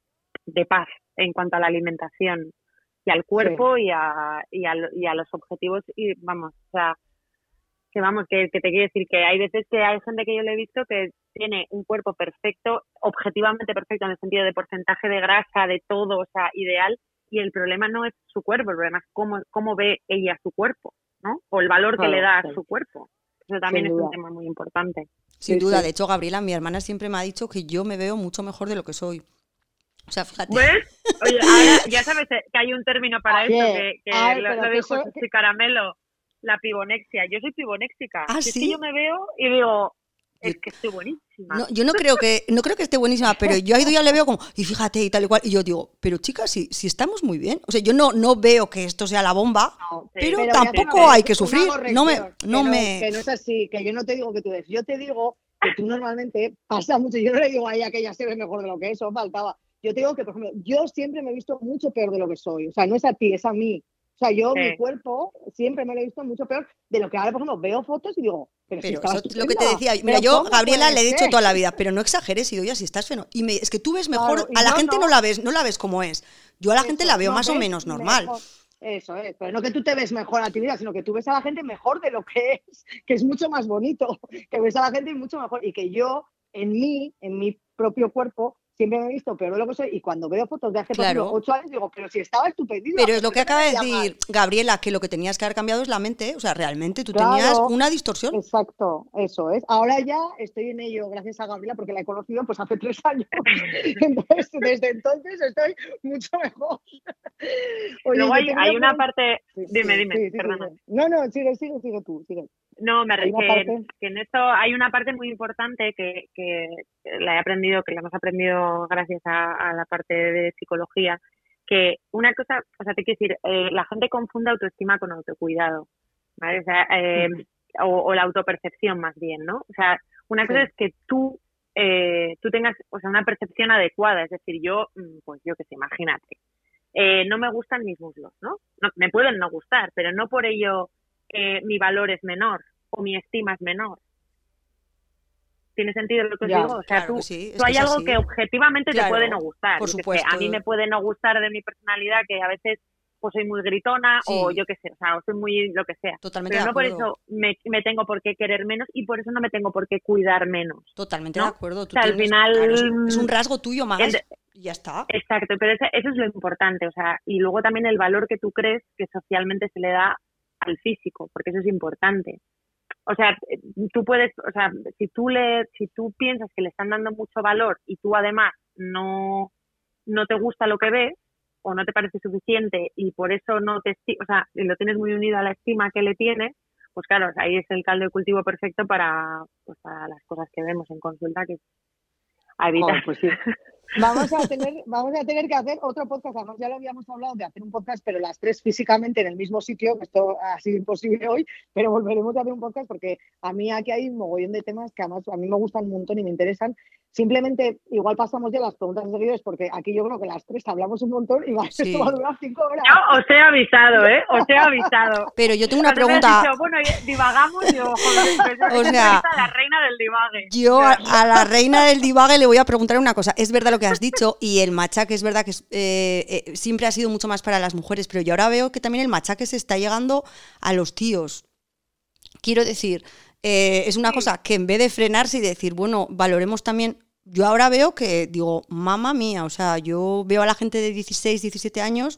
de paz en cuanto a la alimentación y al Sí. cuerpo y a, y a, lo- y a los objetivos. Y vamos, o sea, que vamos, que, que te quiero decir que hay veces que hay gente que yo le he visto que tiene un cuerpo perfecto, objetivamente perfecto en el sentido de porcentaje de grasa, de todo, o sea, ideal, y el problema no es su cuerpo, el problema es cómo, cómo ve ella su cuerpo, ¿no? O el valor que le Claro, da a claro, su cuerpo. Eso también sin es un duda. tema muy importante. Sin Sí, duda, sí. de hecho, Gabriela, mi hermana siempre me ha dicho que yo me veo mucho mejor de lo que soy. O sea, fíjate. ¿Ves? Oye, ahora ya sabes que hay un término para esto Oye, que, que ay, lo, pero lo que dijo eso, que- Susi Caramelo, la pibonexia. Yo soy pibonéxica. ¿Ah, Si es que yo sí? me veo y digo, Yo, es que estoy buenísima. no, yo no creo que no creo que esté buenísima, pero yo a Ido ya le veo como, y fíjate y tal y cual, y yo digo, pero chicas, si, si estamos muy bien. O sea, yo no, no veo que esto sea la bomba, no, Sí, pero pero voy a hacer tampoco una, hay que una sufrir. No me, corrección, no que no, me. que no es así, que yo no te digo que tú des, yo te digo que tú normalmente pasa mucho, yo no le digo a ella que ella se ve mejor de lo que es, eso faltaba. Yo te digo que, por ejemplo, yo siempre me he visto mucho peor de lo que soy, o sea, no es a ti, es a mí. O sea, yo, mi sí. cuerpo, siempre me lo he visto mucho peor de lo que ahora, por ejemplo, veo fotos y digo, pero si Pero estaba eso es lo que te estupenda. decía. Mira, Pero yo, ¿cómo Gabriela, puede le he dicho ser? toda la vida, pero no exageres, Ido, ya si estás feno. Y me, es que tú ves mejor, Claro, y a la yo gente no no. la ves, no la ves como es. Yo a la gente la Eso, veo no más o ves menos normal. mejor. Eso es, pero no que tú te ves mejor a ti misma, sino que tú ves a la gente mejor de lo que es, que es mucho más bonito, que ves a la gente mucho mejor y que yo, en mí, en mi propio cuerpo, siempre me he visto peor de lo que soy y cuando veo fotos de hace, por ejemplo, Claro. ocho años, digo, pero si estaba estupendísima. Pero es lo ¿por que qué me acaba de veía decir mal? Gabriela, que lo que tenías que haber cambiado es la mente. O sea, realmente tú tenías Claro, una distorsión. exacto, eso es. Ahora ya estoy en ello, gracias a Gabriela, porque la he conocido pues hace tres años. Entonces, desde entonces estoy mucho mejor. Oye, Luego yo hay, te quería hay una preguntar. parte, Sí, dime, dime, sí, sí, perdona. sí. No, no, sigue, sigue, sigue tú, sigue. No, me, Hay re- una que, parte. que en esto hay una parte muy importante que, que la he aprendido, que la hemos aprendido gracias a, a la parte de psicología, que una cosa, o sea, te quiero decir, eh, la gente confunde autoestima con autocuidado, ¿vale? O sea, eh, o, o la autopercepción más bien, ¿no? O sea, una cosa Sí. es que tú, eh, tú tengas, o sea, una percepción adecuada, es decir, yo, mm, pues yo qué sé, imagínate, eh, no me gustan mis muslos, ¿no? No, me pueden no gustar, pero no por ello eh, mi valor es menor o mi estima es menor. ¿Tiene sentido lo que os Ya, digo? O sea, Claro tú, que sí, es tú que hay es algo así. que objetivamente te puede no Claro, gustar. por Yo qué sé, a supuesto. mí me puede no gustar de mi personalidad, que a veces pues soy muy gritona o Sí. yo qué sé, o sea, o soy muy lo que sea. Totalmente Pero de no por acuerdo. eso me, me tengo por qué querer menos y por eso no me tengo por qué cuidar menos, Totalmente ¿no? de acuerdo. O Tú sea, al tienes, final, claro, es un, es un rasgo tuyo más. el- Y ya está. exacto, pero ese- eso es lo importante, o sea, y luego también el valor que tú crees que socialmente se le da al físico, porque eso es importante. o sea, tú puedes, o sea, si tú le, si tú piensas que le están dando mucho valor y tú además no, no te gusta lo que ves o no te parece suficiente y por eso no te, o sea, lo tienes muy unido a la estima que le tienes, pues claro, ahí es el caldo de cultivo perfecto para, pues, para las cosas que vemos en consulta que a evitar. Oh, pues sí. Vamos a tener, vamos a tener que hacer otro podcast. Además, ya lo habíamos hablado de hacer un podcast, pero las tres físicamente en el mismo sitio, que esto ha sido imposible hoy, pero volveremos a hacer un podcast porque a mí aquí hay un mogollón de temas que además a mí me gustan un montón y me interesan. Simplemente, igual pasamos ya las preguntas de seguidores, porque aquí yo creo que las tres hablamos un montón y va, sí. Esto va a durar cinco horas. Yo os he avisado, ¿eh? Os he avisado. Pero yo tengo una Cuando pregunta. Dicho, bueno, divagamos y digo, joder, o sea, la reina del divague. Yo a, a la reina del divague le voy a preguntar una cosa. Es verdad lo que has dicho y el machaque es verdad que es, eh, eh, siempre ha sido mucho más para las mujeres, pero yo ahora veo que también el machaque se está llegando a los tíos. Quiero decir, eh, es una sí. cosa que en vez de frenarse y decir, bueno, valoremos también. Yo ahora veo que digo, mamá mía, o sea, yo veo a la gente de dieciséis, diecisiete años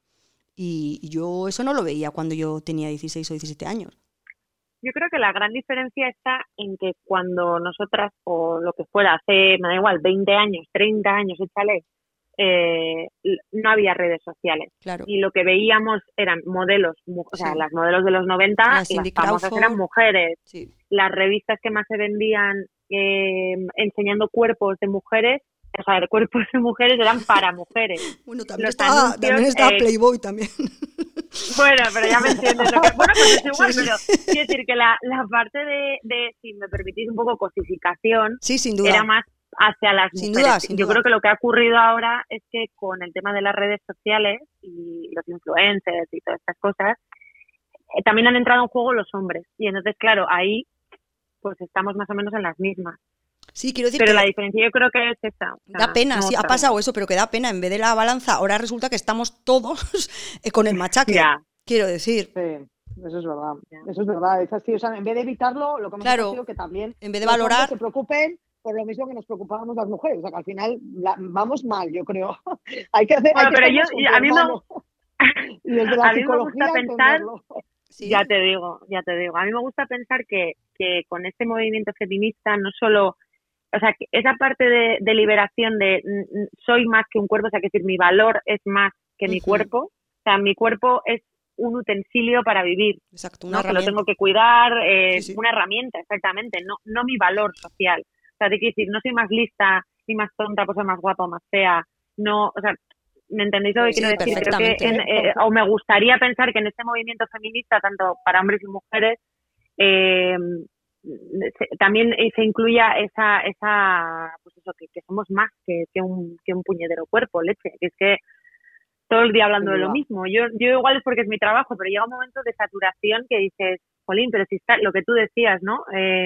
y yo eso no lo veía cuando yo tenía dieciséis o diecisiete años. Yo creo que la gran diferencia está en que cuando nosotras, o lo que fuera, hace, me da igual, veinte años, treinta años, échale, eh, no había redes sociales. Claro. Y lo que veíamos eran modelos, o sea, sí. las modelos de los noventa, las, y las famosas Crawford. Eran mujeres. Sí. Las revistas que más se vendían eh, enseñando cuerpos de mujeres, o sea, cuerpos de mujeres eran para mujeres. Bueno, también los estaba, anuncios, también estaba eh, Playboy también. Bueno, pero ya me entiendes. Lo que, bueno, pues es igual, sí, sí. Pero quiero decir que la, la parte de, de, si me permitís un poco, cosificación, sí, sin duda. Era más hacia las sin mujeres. Duda, sin Yo duda. creo que lo que ha ocurrido ahora es que con el tema de las redes sociales y los influencers y todas estas cosas, eh, también han entrado en juego los hombres. Y entonces, claro, ahí pues estamos más o menos en las mismas. Sí, quiero decir pero que la diferencia yo creo que es esa. O sea, da pena, no sí, ha pasado eso, pero que da pena. En vez de la balanza, ahora resulta que estamos todos con el machaque. Ya. Quiero decir. Sí, eso es verdad. Eso es verdad. Es así, o sea, en vez de evitarlo, lo que hemos claro, hecho es que también en vez de valorar, se preocupen por lo mismo que nos preocupábamos las mujeres. O sea, que al final la, vamos mal, yo creo. hay que hacer. Bueno, hay que pero yo, a mí me, y desde la a mí me gusta pensar. ¿Sí? Ya te digo, ya te digo. A mí me gusta pensar que, que con este movimiento feminista no solo. O sea, que esa parte de, de liberación de n- soy más que un cuerpo, o sea, que decir, mi valor es más que uh-huh. mi cuerpo. O sea, mi cuerpo es un utensilio para vivir. Exacto, una ¿no? herramienta. Que lo tengo que cuidar, eh, sí, sí. una herramienta, exactamente, no, no mi valor social. O sea, te quiero decir, no soy más lista ni más tonta por ser más guapa o más fea. No, o sea, ¿me entendéis lo que sí, quiero decir? Creo que en, eh, o me gustaría pensar que en este movimiento feminista, tanto para hombres y mujeres, eh, se, también se incluya esa, esa pues eso, que, que somos más que, que, un, que un puñetero cuerpo, leche, que es que todo el día hablando sí, de lo mismo. Yo, yo igual es porque es mi trabajo, pero llega un momento de saturación que dices, jolín, pero si está lo que tú decías, ¿no? Eh,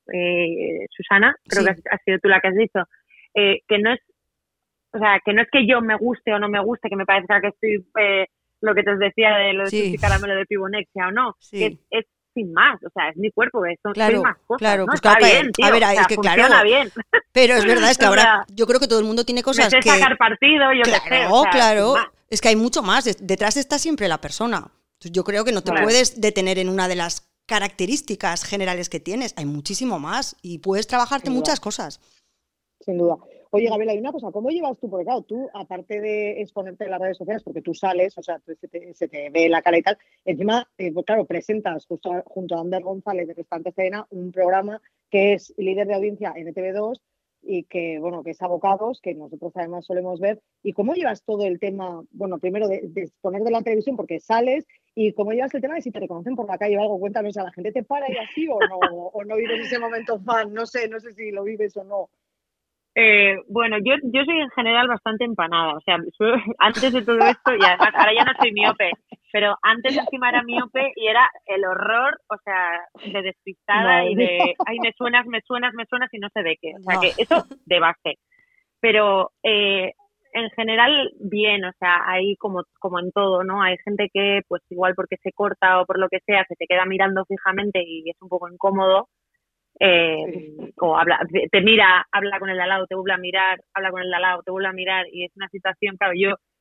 eh, Susana, creo sí. que has, has sido tú la que has dicho, eh, que no es, o sea, que no es que yo me guste o no me guste, que me parezca que estoy, eh, lo que te os decía de lo de sí. caramelo de pibonexia o no, sí. que es, es sin más, o sea, es mi cuerpo, es, claro, soy más cosas, claro, ¿no? Pues Está claro, bien, tío, a ver, o sea, es que funciona claro, bien. Pero es verdad, es que o ahora sea, yo creo que todo el mundo tiene cosas me sé que... sacar partido, yo claro, qué sé. O sea, claro, es que hay mucho más, detrás está siempre la persona. Entonces yo creo que no te claro. puedes detener en una de las características generales que tienes, hay muchísimo más y puedes trabajarte Sin muchas duda. cosas. Sin duda. Oye, Gabriela, hay una cosa, ¿cómo llevas tú? Porque claro, tú, aparte de exponerte en las redes sociales, porque tú sales, o sea, se te, se te ve la cara y tal, encima, eh, pues claro, presentas justo a, junto a Ander González de Restaurante Cena un programa que es líder de audiencia en E T V dos y que, bueno, que es Abocados, que nosotros además solemos ver. ¿Y cómo llevas todo el tema, bueno, primero de, de exponer de la televisión, porque sales, y cómo llevas el tema de si te reconocen por la calle o algo? Cuéntanos, ¿a la gente te para y así o no? ¿O no vives ese momento fan? No sé, no sé si lo vives o no. Eh, bueno, yo yo soy en general bastante empanada, o sea, antes de todo esto, y además ahora ya no soy miope, pero antes encima era miope y era el horror, o sea, de despistada no, y de, ay, me suenas, me suenas, me suenas y no sé de qué, o sea, no. que eso de base, pero eh, en general bien, o sea, hay como, como en todo, ¿no? Hay gente que, pues igual porque se corta o por lo que sea, se te queda mirando fijamente y es un poco incómodo. Eh, sí. O habla, te mira, habla con el de al lado, te vuelve a mirar, habla con el de al lado, te vuelve a mirar y es una situación, claro, yo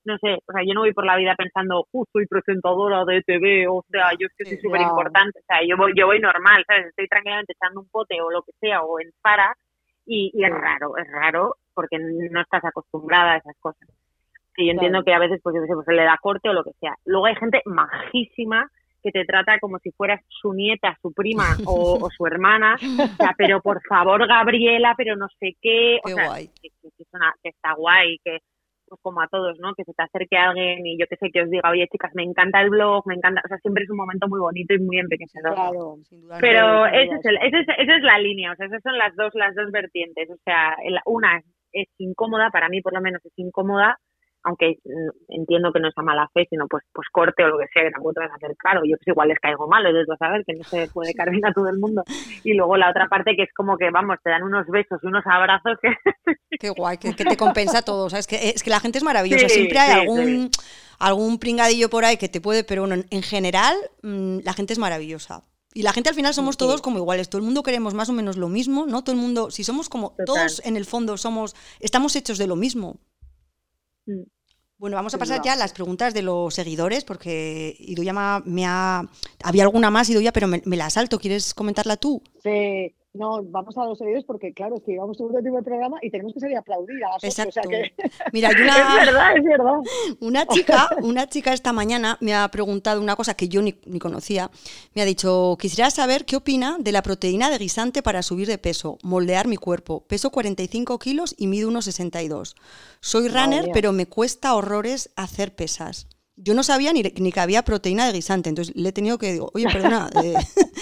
no sé, o sea, yo no voy por la vida pensando, uh, soy presentadora de T V, o sea, yo es que soy Sí, súper importante, o sea, yo voy, yo voy normal, ¿sabes? Estoy tranquilamente echando un pote o lo que sea, o en Zara, y, y es raro, es raro, porque no estás acostumbrada a esas cosas. Que yo entiendo Claro. que a veces, pues, yo qué sé, pues se le da corte o lo que sea. Luego hay gente majísima que te trata como si fueras su nieta, su prima o, o su hermana, o sea, pero por favor, Gabriela, pero no sé qué, o Qué sea, guay. que, que, que es una- que está guay, que pues como a todos, ¿no? Que se te acerque alguien y yo qué sé, que os diga, oye, chicas, me encanta el blog, me encanta, o sea, siempre es un momento muy bonito y muy enriquecedor. Claro. Sin duda Pero alguna. ese es el, ese es, esa es la línea, o sea, esas son las dos, las dos vertientes, o sea, el- una es, es incómoda, para mí por lo menos es incómoda, aunque mm, entiendo que no es a mala fe, sino pues pues corte o lo que sea, que tampoco te vas a hacer claro, yo que sé, igual les caigo mal, es de saber que no se puede caer bien a todo el mundo. Y luego la otra parte que es como que, vamos, te dan unos besos y unos abrazos que... Qué guay, que, que te compensa todo. ¿Sabes? Que, es que la gente es maravillosa. Sí, Siempre hay sí, algún, algún pringadillo por ahí que te puede, pero bueno, en, en general mmm, la gente es maravillosa. Y la gente al final somos Sí. todos como iguales. Todo el mundo queremos más o menos lo mismo, ¿no? Todo el mundo, si somos como Total. todos en el fondo somos, estamos hechos de lo mismo. Mm. Bueno, vamos a Sin pasar duda. ya a las preguntas de los seguidores, porque Idoia me, me ha... Había alguna más, Idoia, pero me, me la salto. ¿Quieres comentarla tú? Sí, no, vamos a los seguidores porque, claro, es que llevamos todo el tiempo de programa y tenemos que salir a aplaudir a las ocho, Exacto. o sea que... Mira, hay una... Es verdad, es verdad. Una chica, una chica esta mañana me ha preguntado una cosa que yo ni, ni conocía. Me ha dicho, quisiera saber qué opina de la proteína de guisante para subir de peso, moldear mi cuerpo. Peso cuarenta y cinco kilos y mido uno sesenta y dos. Soy Madre runner, mía. pero me cuesta horrores hacer pesas. Yo no sabía ni, ni que había proteína de guisante, entonces le he tenido que digo, oye, perdona... Eh,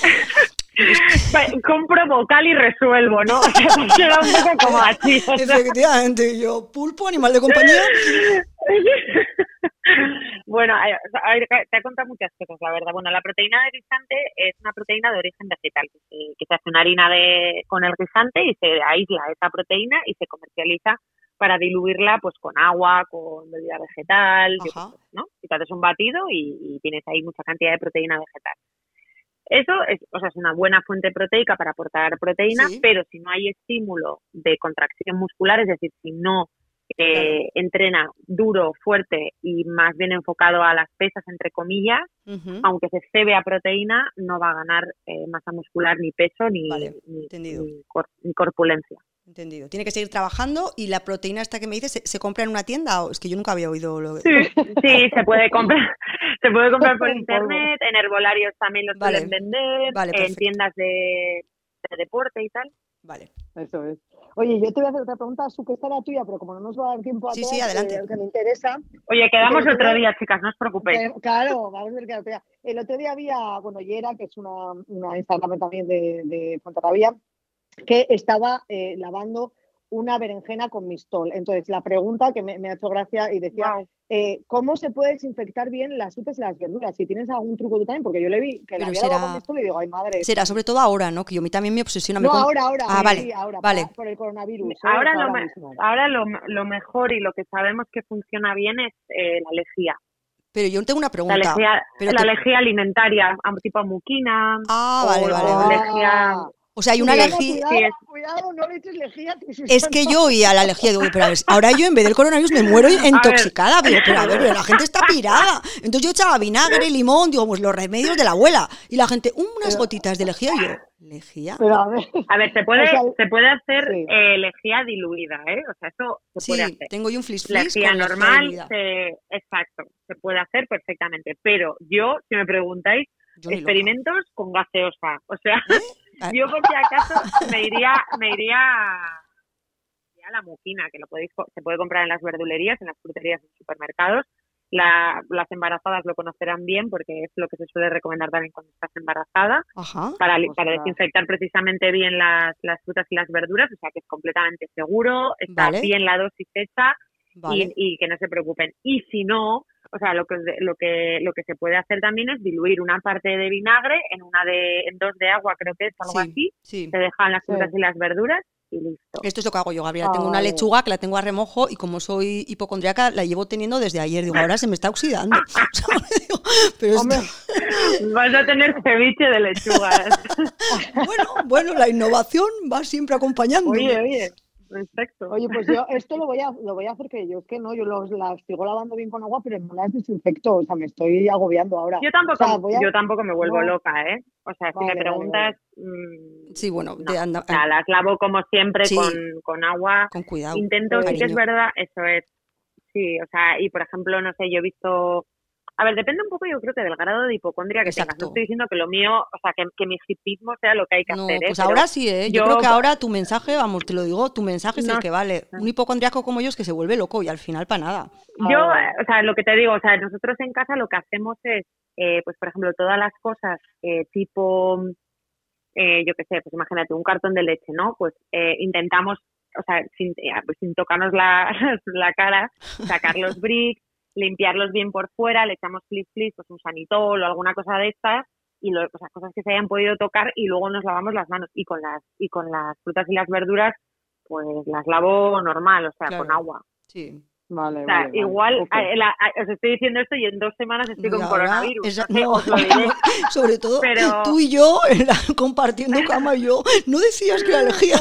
Va- Compro vocal y resuelvo, ¿no? O sea, me queda un poco como así. O sea. efectivamente, yo, pulpo, animal de compañía... Bueno, a a ver, te ha contado muchas cosas, la verdad. Bueno, la proteína de guisante es una proteína de origen vegetal, que se, que se hace una harina de, con el guisante y se aísla esa proteína y se comercializa para diluirla pues con agua, con bebida vegetal, yo qué Ajá. sé, ¿no? Y te haces un batido y, y tienes ahí mucha cantidad de proteína vegetal. Eso es, o sea, es una buena fuente proteica para aportar proteína, Sí. pero si no hay estímulo de contracción muscular, es decir, si no eh, entrena duro, fuerte y más bien enfocado a las pesas, entre comillas, Ujú. aunque se cebe a proteína, no va a ganar eh, masa muscular, ni peso, ni, Vale, ni, entendido. ni cor- ni corpulencia. Entendido. Tiene que seguir trabajando y la proteína esta que me dices, ¿se, se compra en una tienda? O es que yo nunca había oído lo de... Sí, sí, se puede comprar, se puede comprar por En polvo. internet, en herbolarios también los Vale, suelen vender, vale, en perfecto. tiendas de, de deporte y tal. Vale. Eso es. Oye, yo te voy a hacer otra pregunta, Su, que esta era tuya, pero como no nos va a dar tiempo a Sí, todas, sí, adelante. eh, que me interesa. Oye, quedamos Pero otro creo- día, chicas, no os preocupéis. Eh, claro, vamos a ver qué otro día. El otro día había, bueno, Yera, que es una, una Instagram también de, de Fontarrabía, que estaba eh, lavando una berenjena con mistol. Entonces, la pregunta que me, me ha hecho gracia y decía, Guau. eh, ¿cómo se puede desinfectar bien las frutas y las verduras? Si tienes algún truco tú también, porque yo le vi que la Pero había lavado será- con mistol y digo, ay, madre. Será sobre todo ahora, ¿no? Que yo a mí también me obsesiona. me No, com- ahora, ahora. Ah, sí, vale, ahora, vale. para- por el coronavirus. ¿eh? Ahora, O sea, lo, me- mismo. ahora lo, lo mejor y lo que sabemos que funciona bien es eh, la lejía. Pero yo tengo una La pregunta. lejía, pero la te- lejía alimentaria, am- tipo amuquina. Ah, o- vale, vale, o vale. lejía. O sea, hay una Sí, lejía... Cuidado, sí, es- cuidado, no le eches lejía. a tus Es que Susana. yo oía la lejía, digo, pero a ver, ahora yo en vez del coronavirus me muero intoxicada. Digo, pero a ver, pero la gente está pirada. Entonces yo echaba vinagre, limón, digo, pues los remedios de la abuela. Y la gente, "Uh, unas Pero- gotitas de lejía. Y yo, ¿lejía? Pero a ver, A ver, se puede, O sea, se puede hacer sí. eh, lejía diluida, ¿eh? O sea, eso se Sí, puede hacer. tengo yo un flis flis Lejía con lejía normal, diluida. se, exacto, se puede hacer perfectamente. Pero yo, si me preguntáis, Yo ni loca. experimentos con gaseosa. O sea, Ah, yo por si acaso me iría, me iría a a la muquina, que lo podéis, co- se puede comprar en las verdulerías, en las fruterías, en los supermercados. La- las embarazadas lo conocerán bien porque es lo que se suele recomendar también cuando estás embarazada, Ajá. para, li- para Ostras. desinfectar precisamente bien las, las frutas y las verduras, o sea que es completamente seguro, está Vale. bien la dosis hecha Vale. y, y que no se preocupen. Y si no, o sea, lo que lo que lo que se puede hacer también es diluir una parte de vinagre en una de en dos de agua, creo que es algo Sí, así, sí. se dejan las Sí. frutas y las verduras y listo. Esto es lo que hago yo, Gabriela. Ah, Tengo una vale. lechuga que la tengo a remojo y como soy hipocondriaca la llevo teniendo desde ayer. Digo, ahora se me está oxidando. O sea, digo, pero esto- Hombre, Vas a tener ceviche de lechuga. bueno, bueno, la innovación va siempre acompañando. Oye, oye. Perfecto. Oye, pues yo esto lo voy a lo voy a hacer, que yo es que no, yo los, las sigo lavando bien con agua, pero no las desinfecto, o sea, me estoy agobiando ahora. Yo tampoco, o sea, voy a... yo tampoco me vuelvo no. loca, ¿eh? O sea, si vale, me preguntas... Vale, vale. Mmm, Sí, bueno, no. de anda... o sea, las lavo como siempre sí, con, con agua. Con cuidado. Intento, sí sí que es verdad, eso es. Sí, o sea, y por ejemplo, no sé, yo he visto... A ver, depende un poco, yo creo que del grado de hipocondria que Exacto. tengas. No estoy diciendo que lo mío, o sea, que, que mi hipismo sea lo que hay que no, hacer, ¿eh? Pues Pero ahora sí, ¿eh? Yo, yo creo que ahora tu mensaje, vamos, te lo digo, tu mensaje es no el que vale. sé. Un hipocondriaco como yo es que se vuelve loco y al final para nada. Yo, Ah, o sea, lo que te digo, o sea, nosotros en casa lo que hacemos es, eh, pues por ejemplo, todas las cosas eh, tipo, eh, yo qué sé, pues imagínate, un cartón de leche, ¿no? Pues eh, intentamos, o sea, sin, eh, pues sin tocarnos la, la cara, sacar los bricks, limpiarlos bien por fuera, le echamos flip flip, pues un sanitol o alguna cosa de estas, y lo, pues las cosas que se hayan podido tocar, y luego nos lavamos las manos. Y con las y con las frutas y las verduras, pues las lavo normal, o sea, Claro. con agua. Sí. Vale, O sea, vale, igual vale. Okay. a, la, a, os estoy diciendo esto y en dos semanas estoy Y con ahora, coronavirus. esa, no sé, no, os lo diré. sobre todo pero... tú y yo compartiendo cama y yo, no decías que era lejía.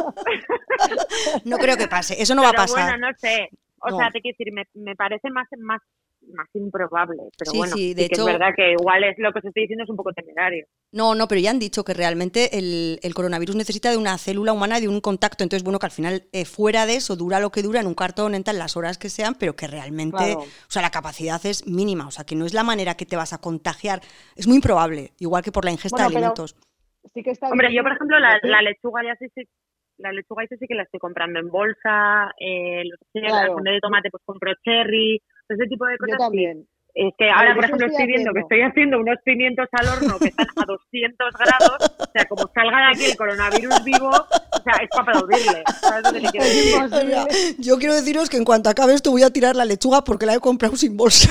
No creo que pase, eso no pero va a pasar. Bueno, no sé. O no. sea, te quiero decir, me, me parece más, más, más improbable. Pero sí, bueno, sí, sí de que hecho, es verdad que igual es lo que os estoy diciendo es un poco temerario. No, no, pero ya han dicho que realmente el, el coronavirus necesita de una célula humana, de un contacto. Entonces, bueno, que al final eh, fuera de eso dura lo que dura en un cartón, entra en las horas que sean, pero que realmente, Claro. o sea, la capacidad es mínima. O sea, que no es la manera que te vas a contagiar. Es muy improbable, igual que por la ingesta Bueno, de pero alimentos. sí que está Hombre, bien yo por ejemplo la, decir- la lechuga ya sí, sí, la lechuga esa sí que la estoy comprando en bolsa, eh, los cherry, Claro. al de tomate pues compro cherry, ese tipo de Yo cosas sí. también. Es que Vale, ahora, yo por eso ejemplo, estoy estoy viendo que haciendo. estoy haciendo unos pimientos al horno que están a doscientos grados, o sea, como salga de aquí el coronavirus vivo, o sea, es para aplaudirle. ¿Sabes lo que te quiero Es decir? imposible. Oiga, yo quiero deciros que en cuanto acabe esto voy a tirar la lechuga porque la he comprado sin bolsa.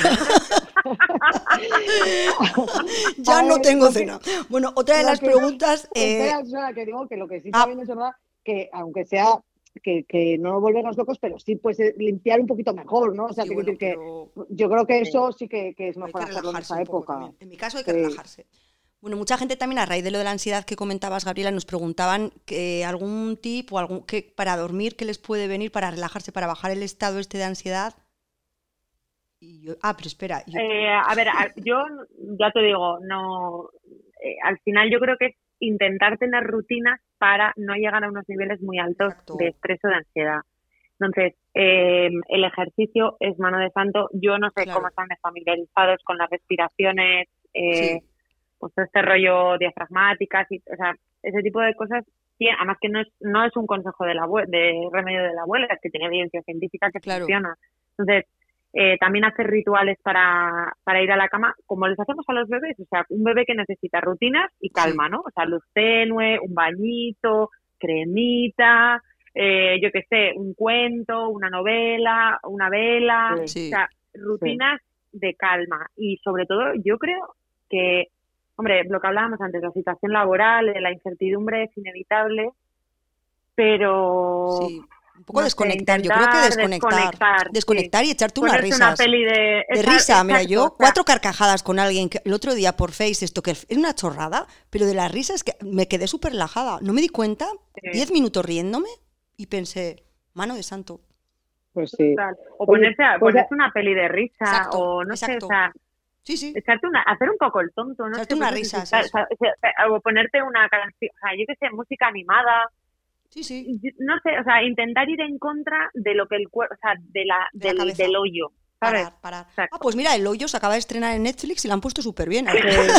Ya A no ver, tengo lo que- cena. Bueno, otra de lo las que- preguntas... eh, Espera, Susana, que digo que lo que sí ah. también es verdad, que aunque sea que, que no nos volvemos locos, pero sí pues eh, limpiar un poquito mejor, ¿no? O sea, sí, quiero bueno, decir que pero yo creo que eso sí que, que es hay mejor que hacerlo en relajarse esa un poco época. también. En mi caso hay que Sí. relajarse. Bueno, mucha gente también a raíz de lo de la ansiedad que comentabas, Gabriela, nos preguntaban que algún tip o algún que para dormir, qué les puede venir para relajarse, para bajar el estado este de ansiedad. Y yo, ah, pero espera. Yo, Eh, a ver, a- yo ya te digo, no, eh, al final yo creo que es intentar tener rutinas para no llegar a unos niveles muy altos Exacto. de estrés o de ansiedad. Entonces, eh, el ejercicio es mano de santo. Yo no sé Claro. cómo están de familiarizados con las respiraciones, eh, sí, pues todo este rollo diafragmáticas, y, o sea, ese tipo de cosas. Y además que no es, no es un consejo de la abue- de remedio de la abuela, es que tiene evidencia científica que Claro. funciona. Entonces, eh, también hacer rituales para, para ir a la cama, como les hacemos a los bebés. O sea, un bebé que necesita rutinas y calma, Sí. ¿no? O sea, luz tenue, un bañito, cremita, eh, yo qué sé, un cuento, una novela, una vela, Sí. o sea, rutinas de calma. Y sobre todo, yo creo que, hombre, lo que hablábamos antes, la situación laboral, la incertidumbre es inevitable, pero... sí. Un poco no sé, desconectar, yo creo que intentar desconectar. desconectar, Desconectar y echarte unas Ponerse una risas. peli de... De echar- risa, mira, exacto, yo o sea, cuatro carcajadas con alguien que el otro día por Face, esto que es una chorrada, pero de la risa es que me quedé súper relajada. No me di cuenta, Sí. diez minutos riéndome y pensé, mano de santo. Pues sí. total. O Oye, ponerse, a- pues ponerse una peli de risa, Exacto, o no exacto. sé, o sea, Sí, sí. echarte una, hacer un poco el tonto, no Echarte sé. unas pues, risas, estar- eso. o sea, o ponerte una canción, o sea, yo qué sé, música animada, Sí, sí. y- no sé, o sea, intentar ir en contra de lo que el cuerpo, o sea, de la, De la del, cabeza. del hoyo, ¿sabes? Parar, parar. Exacto. Ah, pues mira, El Hoyo se acaba de estrenar en Netflix y la han puesto súper bien. A,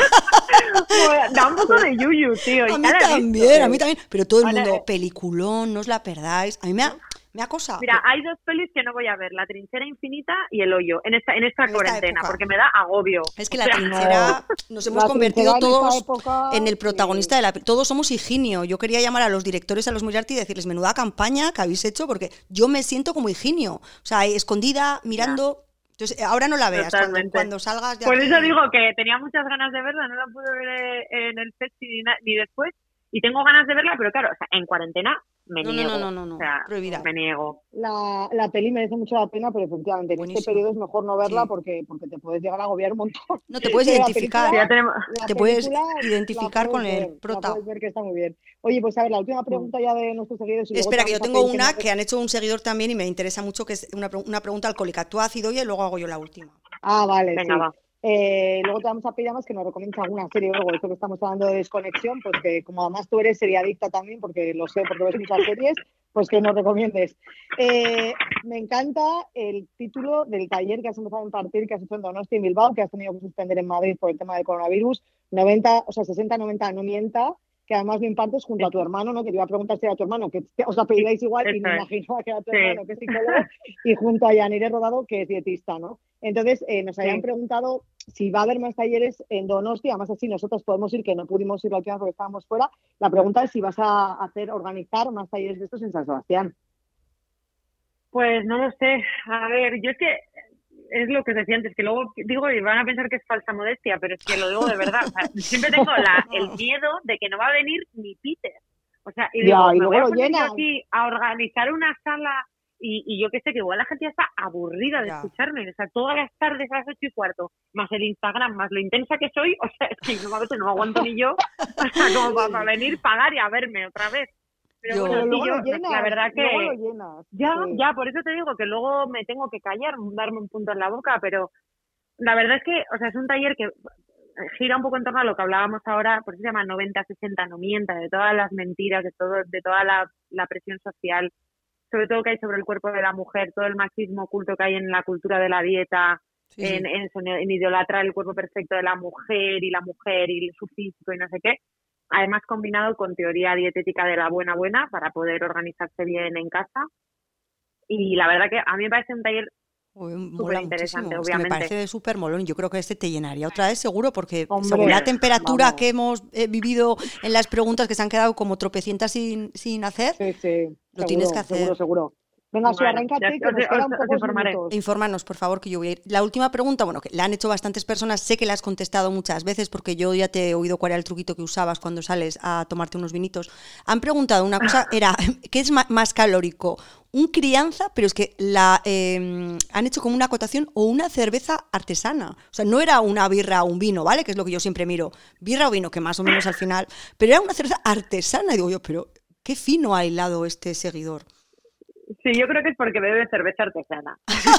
Joder, da un poco de yuyu, tío. y a mí ya la he visto. también, a mí también. Pero todo el Ahora, mundo, eh. peliculón, no os la perdáis. A mí me ha, me ha cosa. Mira, hay dos pelis que no voy a ver, La Trinchera Infinita y El Hoyo, en esta, en esta En esta cuarentena, época. porque me da agobio. Es que O la sea, trinchera nos hemos La convertido trinchera en esta todos época, en el protagonista sí. de la... Todos somos Higinio. Yo quería llamar a los directores, a los Moriarty y decirles, menuda campaña que habéis hecho, porque yo me siento como Higinio. O sea, escondida, mirando... Entonces, ahora no la veas, cuando, Totalmente. cuando salgas de Por aquí- eso digo que tenía muchas ganas de verla, no la pude ver eh, en el festi ni, na- ni después, y tengo ganas de verla, pero claro, o sea, en cuarentena me no, niego. No, no, no, no, o sea, prohibida. Me niego. La, la peli merece mucho la pena, pero efectivamente en Buenísimo. este periodo es mejor no verla sí. porque, porque te puedes llegar a agobiar un montón. No te puedes pero identificar. La película, Ya tenemos... la te puedes película identificar con ver, el prota. La puedes ver que está muy bien. Oye, pues a ver, la última pregunta ya de nuestros seguidores. Y luego Espera, que yo tengo una que, que han hecho un seguidor también y me interesa mucho, que es una, una pregunta alcohólica. Tú haz y doy y luego hago yo la última. Ah, vale, Venga, sí. va. Eh, luego te vamos a pedir además que nos recomiendes alguna serie o algo, esto que estamos hablando de desconexión, pues que como además tú eres seriadicta también, porque lo sé, porque ves muchas series, pues que nos recomiendes. Eh, me encanta el título del taller que has empezado a impartir, que has hecho en Donosti, en Bilbao, que has tenido que suspender en Madrid por el tema del coronavirus, noventa, o sea, sesenta noventa, no mienta, que además lo impartes junto a tu hermano, ¿no? Que te iba a preguntar si era tu hermano, que os apellidáis igual y me imaginaba que era tu sí. hermano, que es psicólogo, y junto a Yanire Rodado, que es dietista, ¿no? Entonces, eh, nos habían sí. preguntado si va a haber más talleres en Donosti, además así nosotros podemos ir, que no pudimos ir la última vez porque estábamos fuera. La pregunta es si vas a hacer, organizar más talleres de estos en San Sebastián. Pues no lo sé. A ver, yo es que es lo que decía antes, que luego digo y van a pensar que es falsa modestia, pero es que lo digo de verdad. O sea, siempre tengo la, el miedo de que no va a venir ni Peter. O sea, y digo, ya, y me voy a poner yo aquí a organizar una sala y, y yo que sé, que igual la gente ya está aburrida de ya. escucharme. O sea, todas las tardes a las ocho y cuarto, más el Instagram, más lo intensa que soy, o sea, es que no, a veces no aguanto ni yo, o sea, como para, para venir, pagar y a verme otra vez. Pero yo, bueno, sí, yo, llenas, la verdad que llenas, ya, sí. ya, por eso te digo que luego me tengo que callar, darme un punto en la boca, pero la verdad es que, o sea, es un taller que gira un poco en torno a lo que hablábamos ahora, por eso se llama noventa sesenta, no mienta, de todas las mentiras, de todo, de toda la, la presión social, sobre todo que hay sobre el cuerpo de la mujer, todo el machismo oculto que hay en la cultura de la dieta, sí, en, sí. En, en, en idolatrar el cuerpo perfecto de la mujer y la mujer y su físico y no sé qué. Además combinado con teoría dietética de la buena buena para poder organizarse bien en casa. Y la verdad que a mí me parece un taller súper interesante, obviamente. Es que me parece súper molón. Yo creo que este te llenaría otra vez seguro, porque Hombre, según la temperatura vamos. que hemos eh, vivido en las preguntas que se han quedado como tropecientas sin, sin hacer, sí, sí, lo seguro, tienes que hacer. Seguro, seguro. Venga, bueno, arráncate, que nos quedan pocos minutos. Infórmanos, por favor, que yo voy a ir. La última pregunta, bueno, que la han hecho bastantes personas, sé que la has contestado muchas veces, porque yo ya te he oído cuál era el truquito que usabas cuando sales a tomarte unos vinitos. Han preguntado una cosa, era, ¿qué es más calórico? ¿Un crianza? Pero es que la eh, han hecho como una acotación, o una cerveza artesana. O sea, no era una birra o un vino, ¿vale? Que es lo que yo siempre miro. Birra o vino, que más o menos al final. Pero era una cerveza artesana. Y digo yo, pero qué fino ha hilado este seguidor. Sí, yo creo que es porque bebe cerveza artesana.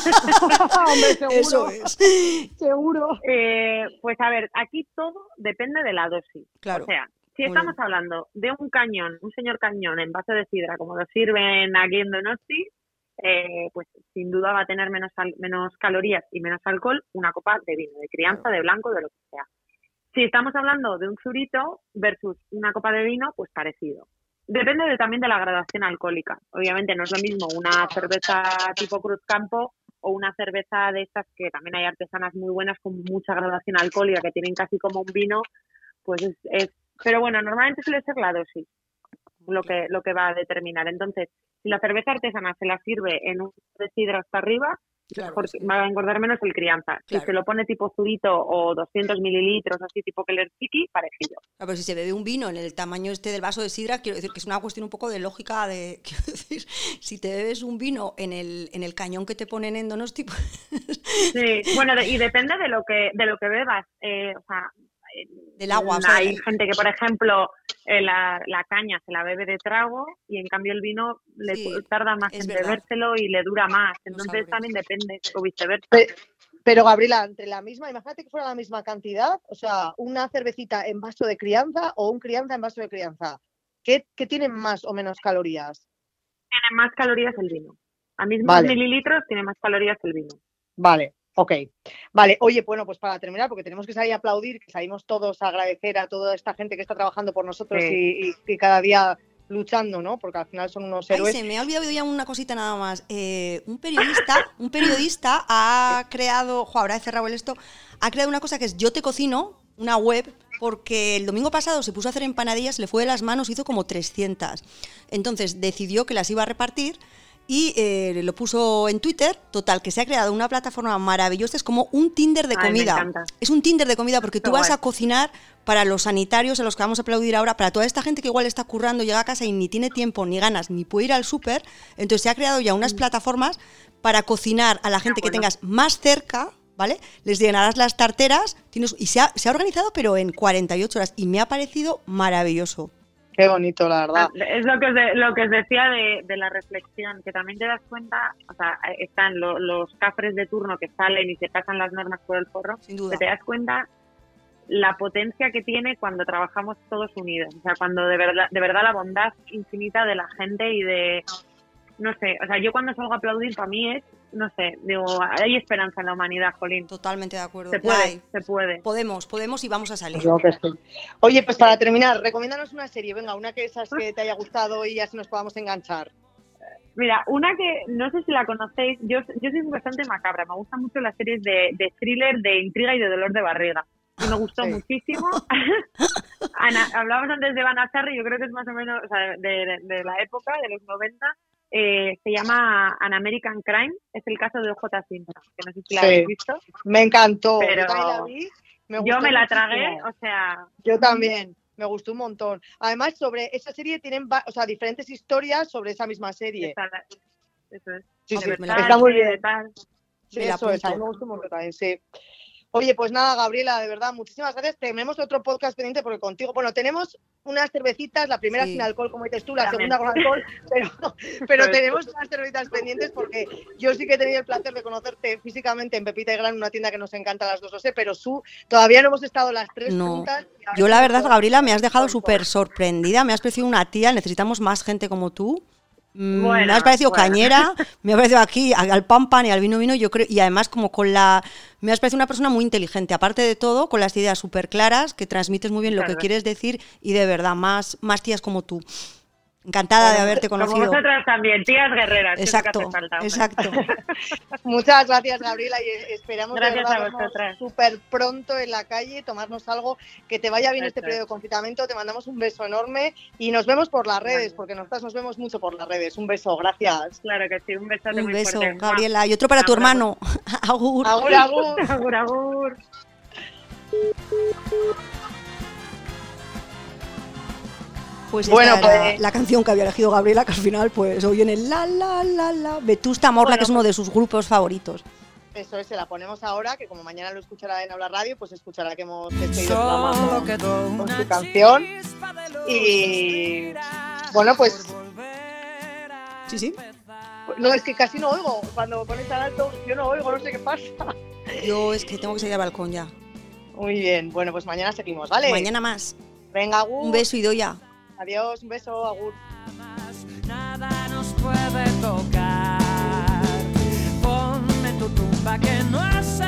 Hombre, seguro. Eso es. Seguro. Eh, pues a ver, aquí todo depende de la dosis. Claro. O sea, si estamos bien. hablando de un cañón, un señor cañón en base de sidra, como lo sirven aquí en Donosti, eh, pues sin duda va a tener menos, menos calorías y menos alcohol una copa de vino, de crianza, claro. de blanco, de lo que sea. Si estamos hablando de un churito versus una copa de vino, pues parecido. Depende de, también de la gradación alcohólica. Obviamente no es lo mismo una cerveza tipo Cruzcampo o una cerveza de estas que también hay artesanas muy buenas con mucha gradación alcohólica que tienen casi como un vino, pues es, es pero bueno, normalmente suele ser la dosis lo que lo que va a determinar. Entonces, si la cerveza artesana se la sirve en un de sidra hasta arriba, claro, mejor, sí. va a engordar menos el crianza. Claro. Si se lo pone tipo zurito o doscientos mililitros, así tipo Keller Chiqui, parecido. Claro, pero si se bebe un vino en el tamaño este del vaso de sidra, quiero decir que es una cuestión un poco de lógica de, quiero decir, si te bebes un vino en el en el cañón que te ponen en Donosti, pues... Sí, bueno, de, y depende de lo que de lo que bebas, eh, o sea, del agua. O sea, hay de... gente que, por ejemplo, eh, la, la caña se la bebe de trago y en cambio el vino le sí, tarda más en verdad. bebérselo y le dura más. Entonces no también depende, o viceversa. Pero, pero Gabriela, entre la misma, imagínate que fuera la misma cantidad, o sea, una cervecita en vaso de crianza o un crianza en vaso de crianza, ¿qué, qué tienen más o menos calorías? Tiene más calorías el vino. A mismos vale. mililitros tiene más calorías el vino. Vale. Ok, vale, oye, bueno, pues para terminar, porque tenemos que salir a aplaudir, que salimos todos a agradecer a toda esta gente que está trabajando por nosotros sí. y, y, y cada día luchando, ¿no? Porque al final son unos héroes. Ay, se me ha olvidado ya una cosita nada más. Eh, un periodista, un periodista ha creado, jo, ahora he cerrado el esto, ha creado una cosa que es Yo Te Cocino, una web, porque el domingo pasado se puso a hacer empanadillas, le fue de las manos, hizo como trescientas. Entonces decidió que las iba a repartir. y eh, lo puso en Twitter, total, que se ha creado una plataforma maravillosa, es como un Tinder de Ay, comida. me encanta. Es un Tinder de comida porque tú Qué vas guay. a cocinar para los sanitarios a los que vamos a aplaudir ahora, para toda esta gente que igual está currando, llega a casa y ni tiene tiempo, ni ganas, ni puede ir al súper. Entonces se ha creado ya unas plataformas para cocinar a la gente que bueno. tengas más cerca, ¿vale? Les llenarás las tarteras, tienes, y se ha, se ha organizado pero en cuarenta y ocho horas y me ha parecido maravilloso. Qué bonito, la verdad. Es lo que os, de- lo que os decía de, de la reflexión, que también te das cuenta, o sea, están lo- los cafres de turno que salen y se pasan las normas por el forro, Sin duda. que te das cuenta la potencia que tiene cuando trabajamos todos unidos, o sea, cuando de verdad, de verdad la bondad infinita de la gente y de, no sé, o sea, yo cuando salgo a aplaudir para mí es, no sé, digo, hay esperanza en la humanidad, Jolín. Totalmente de acuerdo. Se La puede, hay. se puede. Podemos, podemos y vamos a salir. Yo que sí. Oye, pues para terminar, recomiéndanos una serie, venga, una que esas que te haya gustado y así nos podamos enganchar. Mira, una que no sé si la conocéis, yo, yo soy bastante macabra, me gustan mucho las series de, de thriller, de intriga y de dolor de barriga. Y me gustó Sí. muchísimo. Ana, hablábamos antes de Vanna Sarri, yo creo que es más o menos, o sea, de, de, de la época, de los noventa. Eh, se llama An American Crime, es el caso de O J Simpson, que no sé si la Sí. habéis visto. Me encantó. Pero Yo también la vi. Me Yo gustó me la muchísimo. tragué, o sea, Yo también. Me gustó un montón. Además, sobre esa serie tienen va- o sea, diferentes historias sobre esa misma serie. esa la- eso es. Sí, De sí, verdad, está muy de bien. tal. Sí, Me la eso es. A mí apunto. me gustó un montón también, sí. Oye, pues nada, Gabriela, de verdad, muchísimas gracias. Tenemos otro podcast pendiente porque contigo, bueno, tenemos unas cervecitas, la primera Sí. sin alcohol, como dices tú, la También. segunda con alcohol, pero, pero Pues- tenemos unas cervecitas pendientes porque yo sí que he tenido el placer de conocerte físicamente en Pepita y Gran, una tienda que nos encanta a las dos, lo sé, pero su, todavía no hemos estado las tres No. juntas. y ahora Yo la sí verdad, nos Gabriela, me has podemos dejado con súper todo. sorprendida, me has parecido una tía, necesitamos más gente como tú. Mm, Bueno, me has parecido bueno. cañera, me ha parecido aquí al al pan pan y al vino vino, yo creo, y además como con la, me has parecido una persona muy inteligente, aparte de todo, con las ideas súper claras, que transmites muy bien lo que Claro. quieres decir y de verdad, más, más tías como tú. Encantada de haberte Como conocido. vosotras también, tías guerreras. que es lo que Exacto, hace falta, hombre. exacto. Muchas gracias, Gabriela, y esperamos de Gracias verdad a vernos vosotras. súper pronto en la calle, tomarnos algo, que te vaya bien este Eso periodo es. de confinamiento, te mandamos un beso enorme y nos vemos por las redes, Vale. porque nosotras nos vemos mucho por las redes. Un beso, gracias. Claro que sí, un besote Un muy beso, fuerte. Gabriela, y otro para tu Agur, hermano. Agur. Agur, agur. Agur, agur. Pues esta Bueno, era pues- la canción que había elegido Gabriela, que al final pues hoy en el la la la la Vetusta Morla, Bueno, que es uno de sus grupos favoritos. Eso es, se la ponemos ahora, que como mañana lo escuchará en Habla Radio, pues escuchará que hemos despedido el programa Solo con, quedó con una su canción. chispa de luz Y inspirada bueno, pues por volver a Sí, sí. empezar. no, es que casi no oigo. Cuando pones tan alto, yo no oigo, no sé qué pasa. Yo es que tengo que salir al balcón ya. Muy bien, bueno, pues mañana seguimos, ¿vale? Mañana más. Venga, agur. Un beso y doya. Adiós, un beso, agur. Nada nos puede tocar. Ponme tu tumba que no es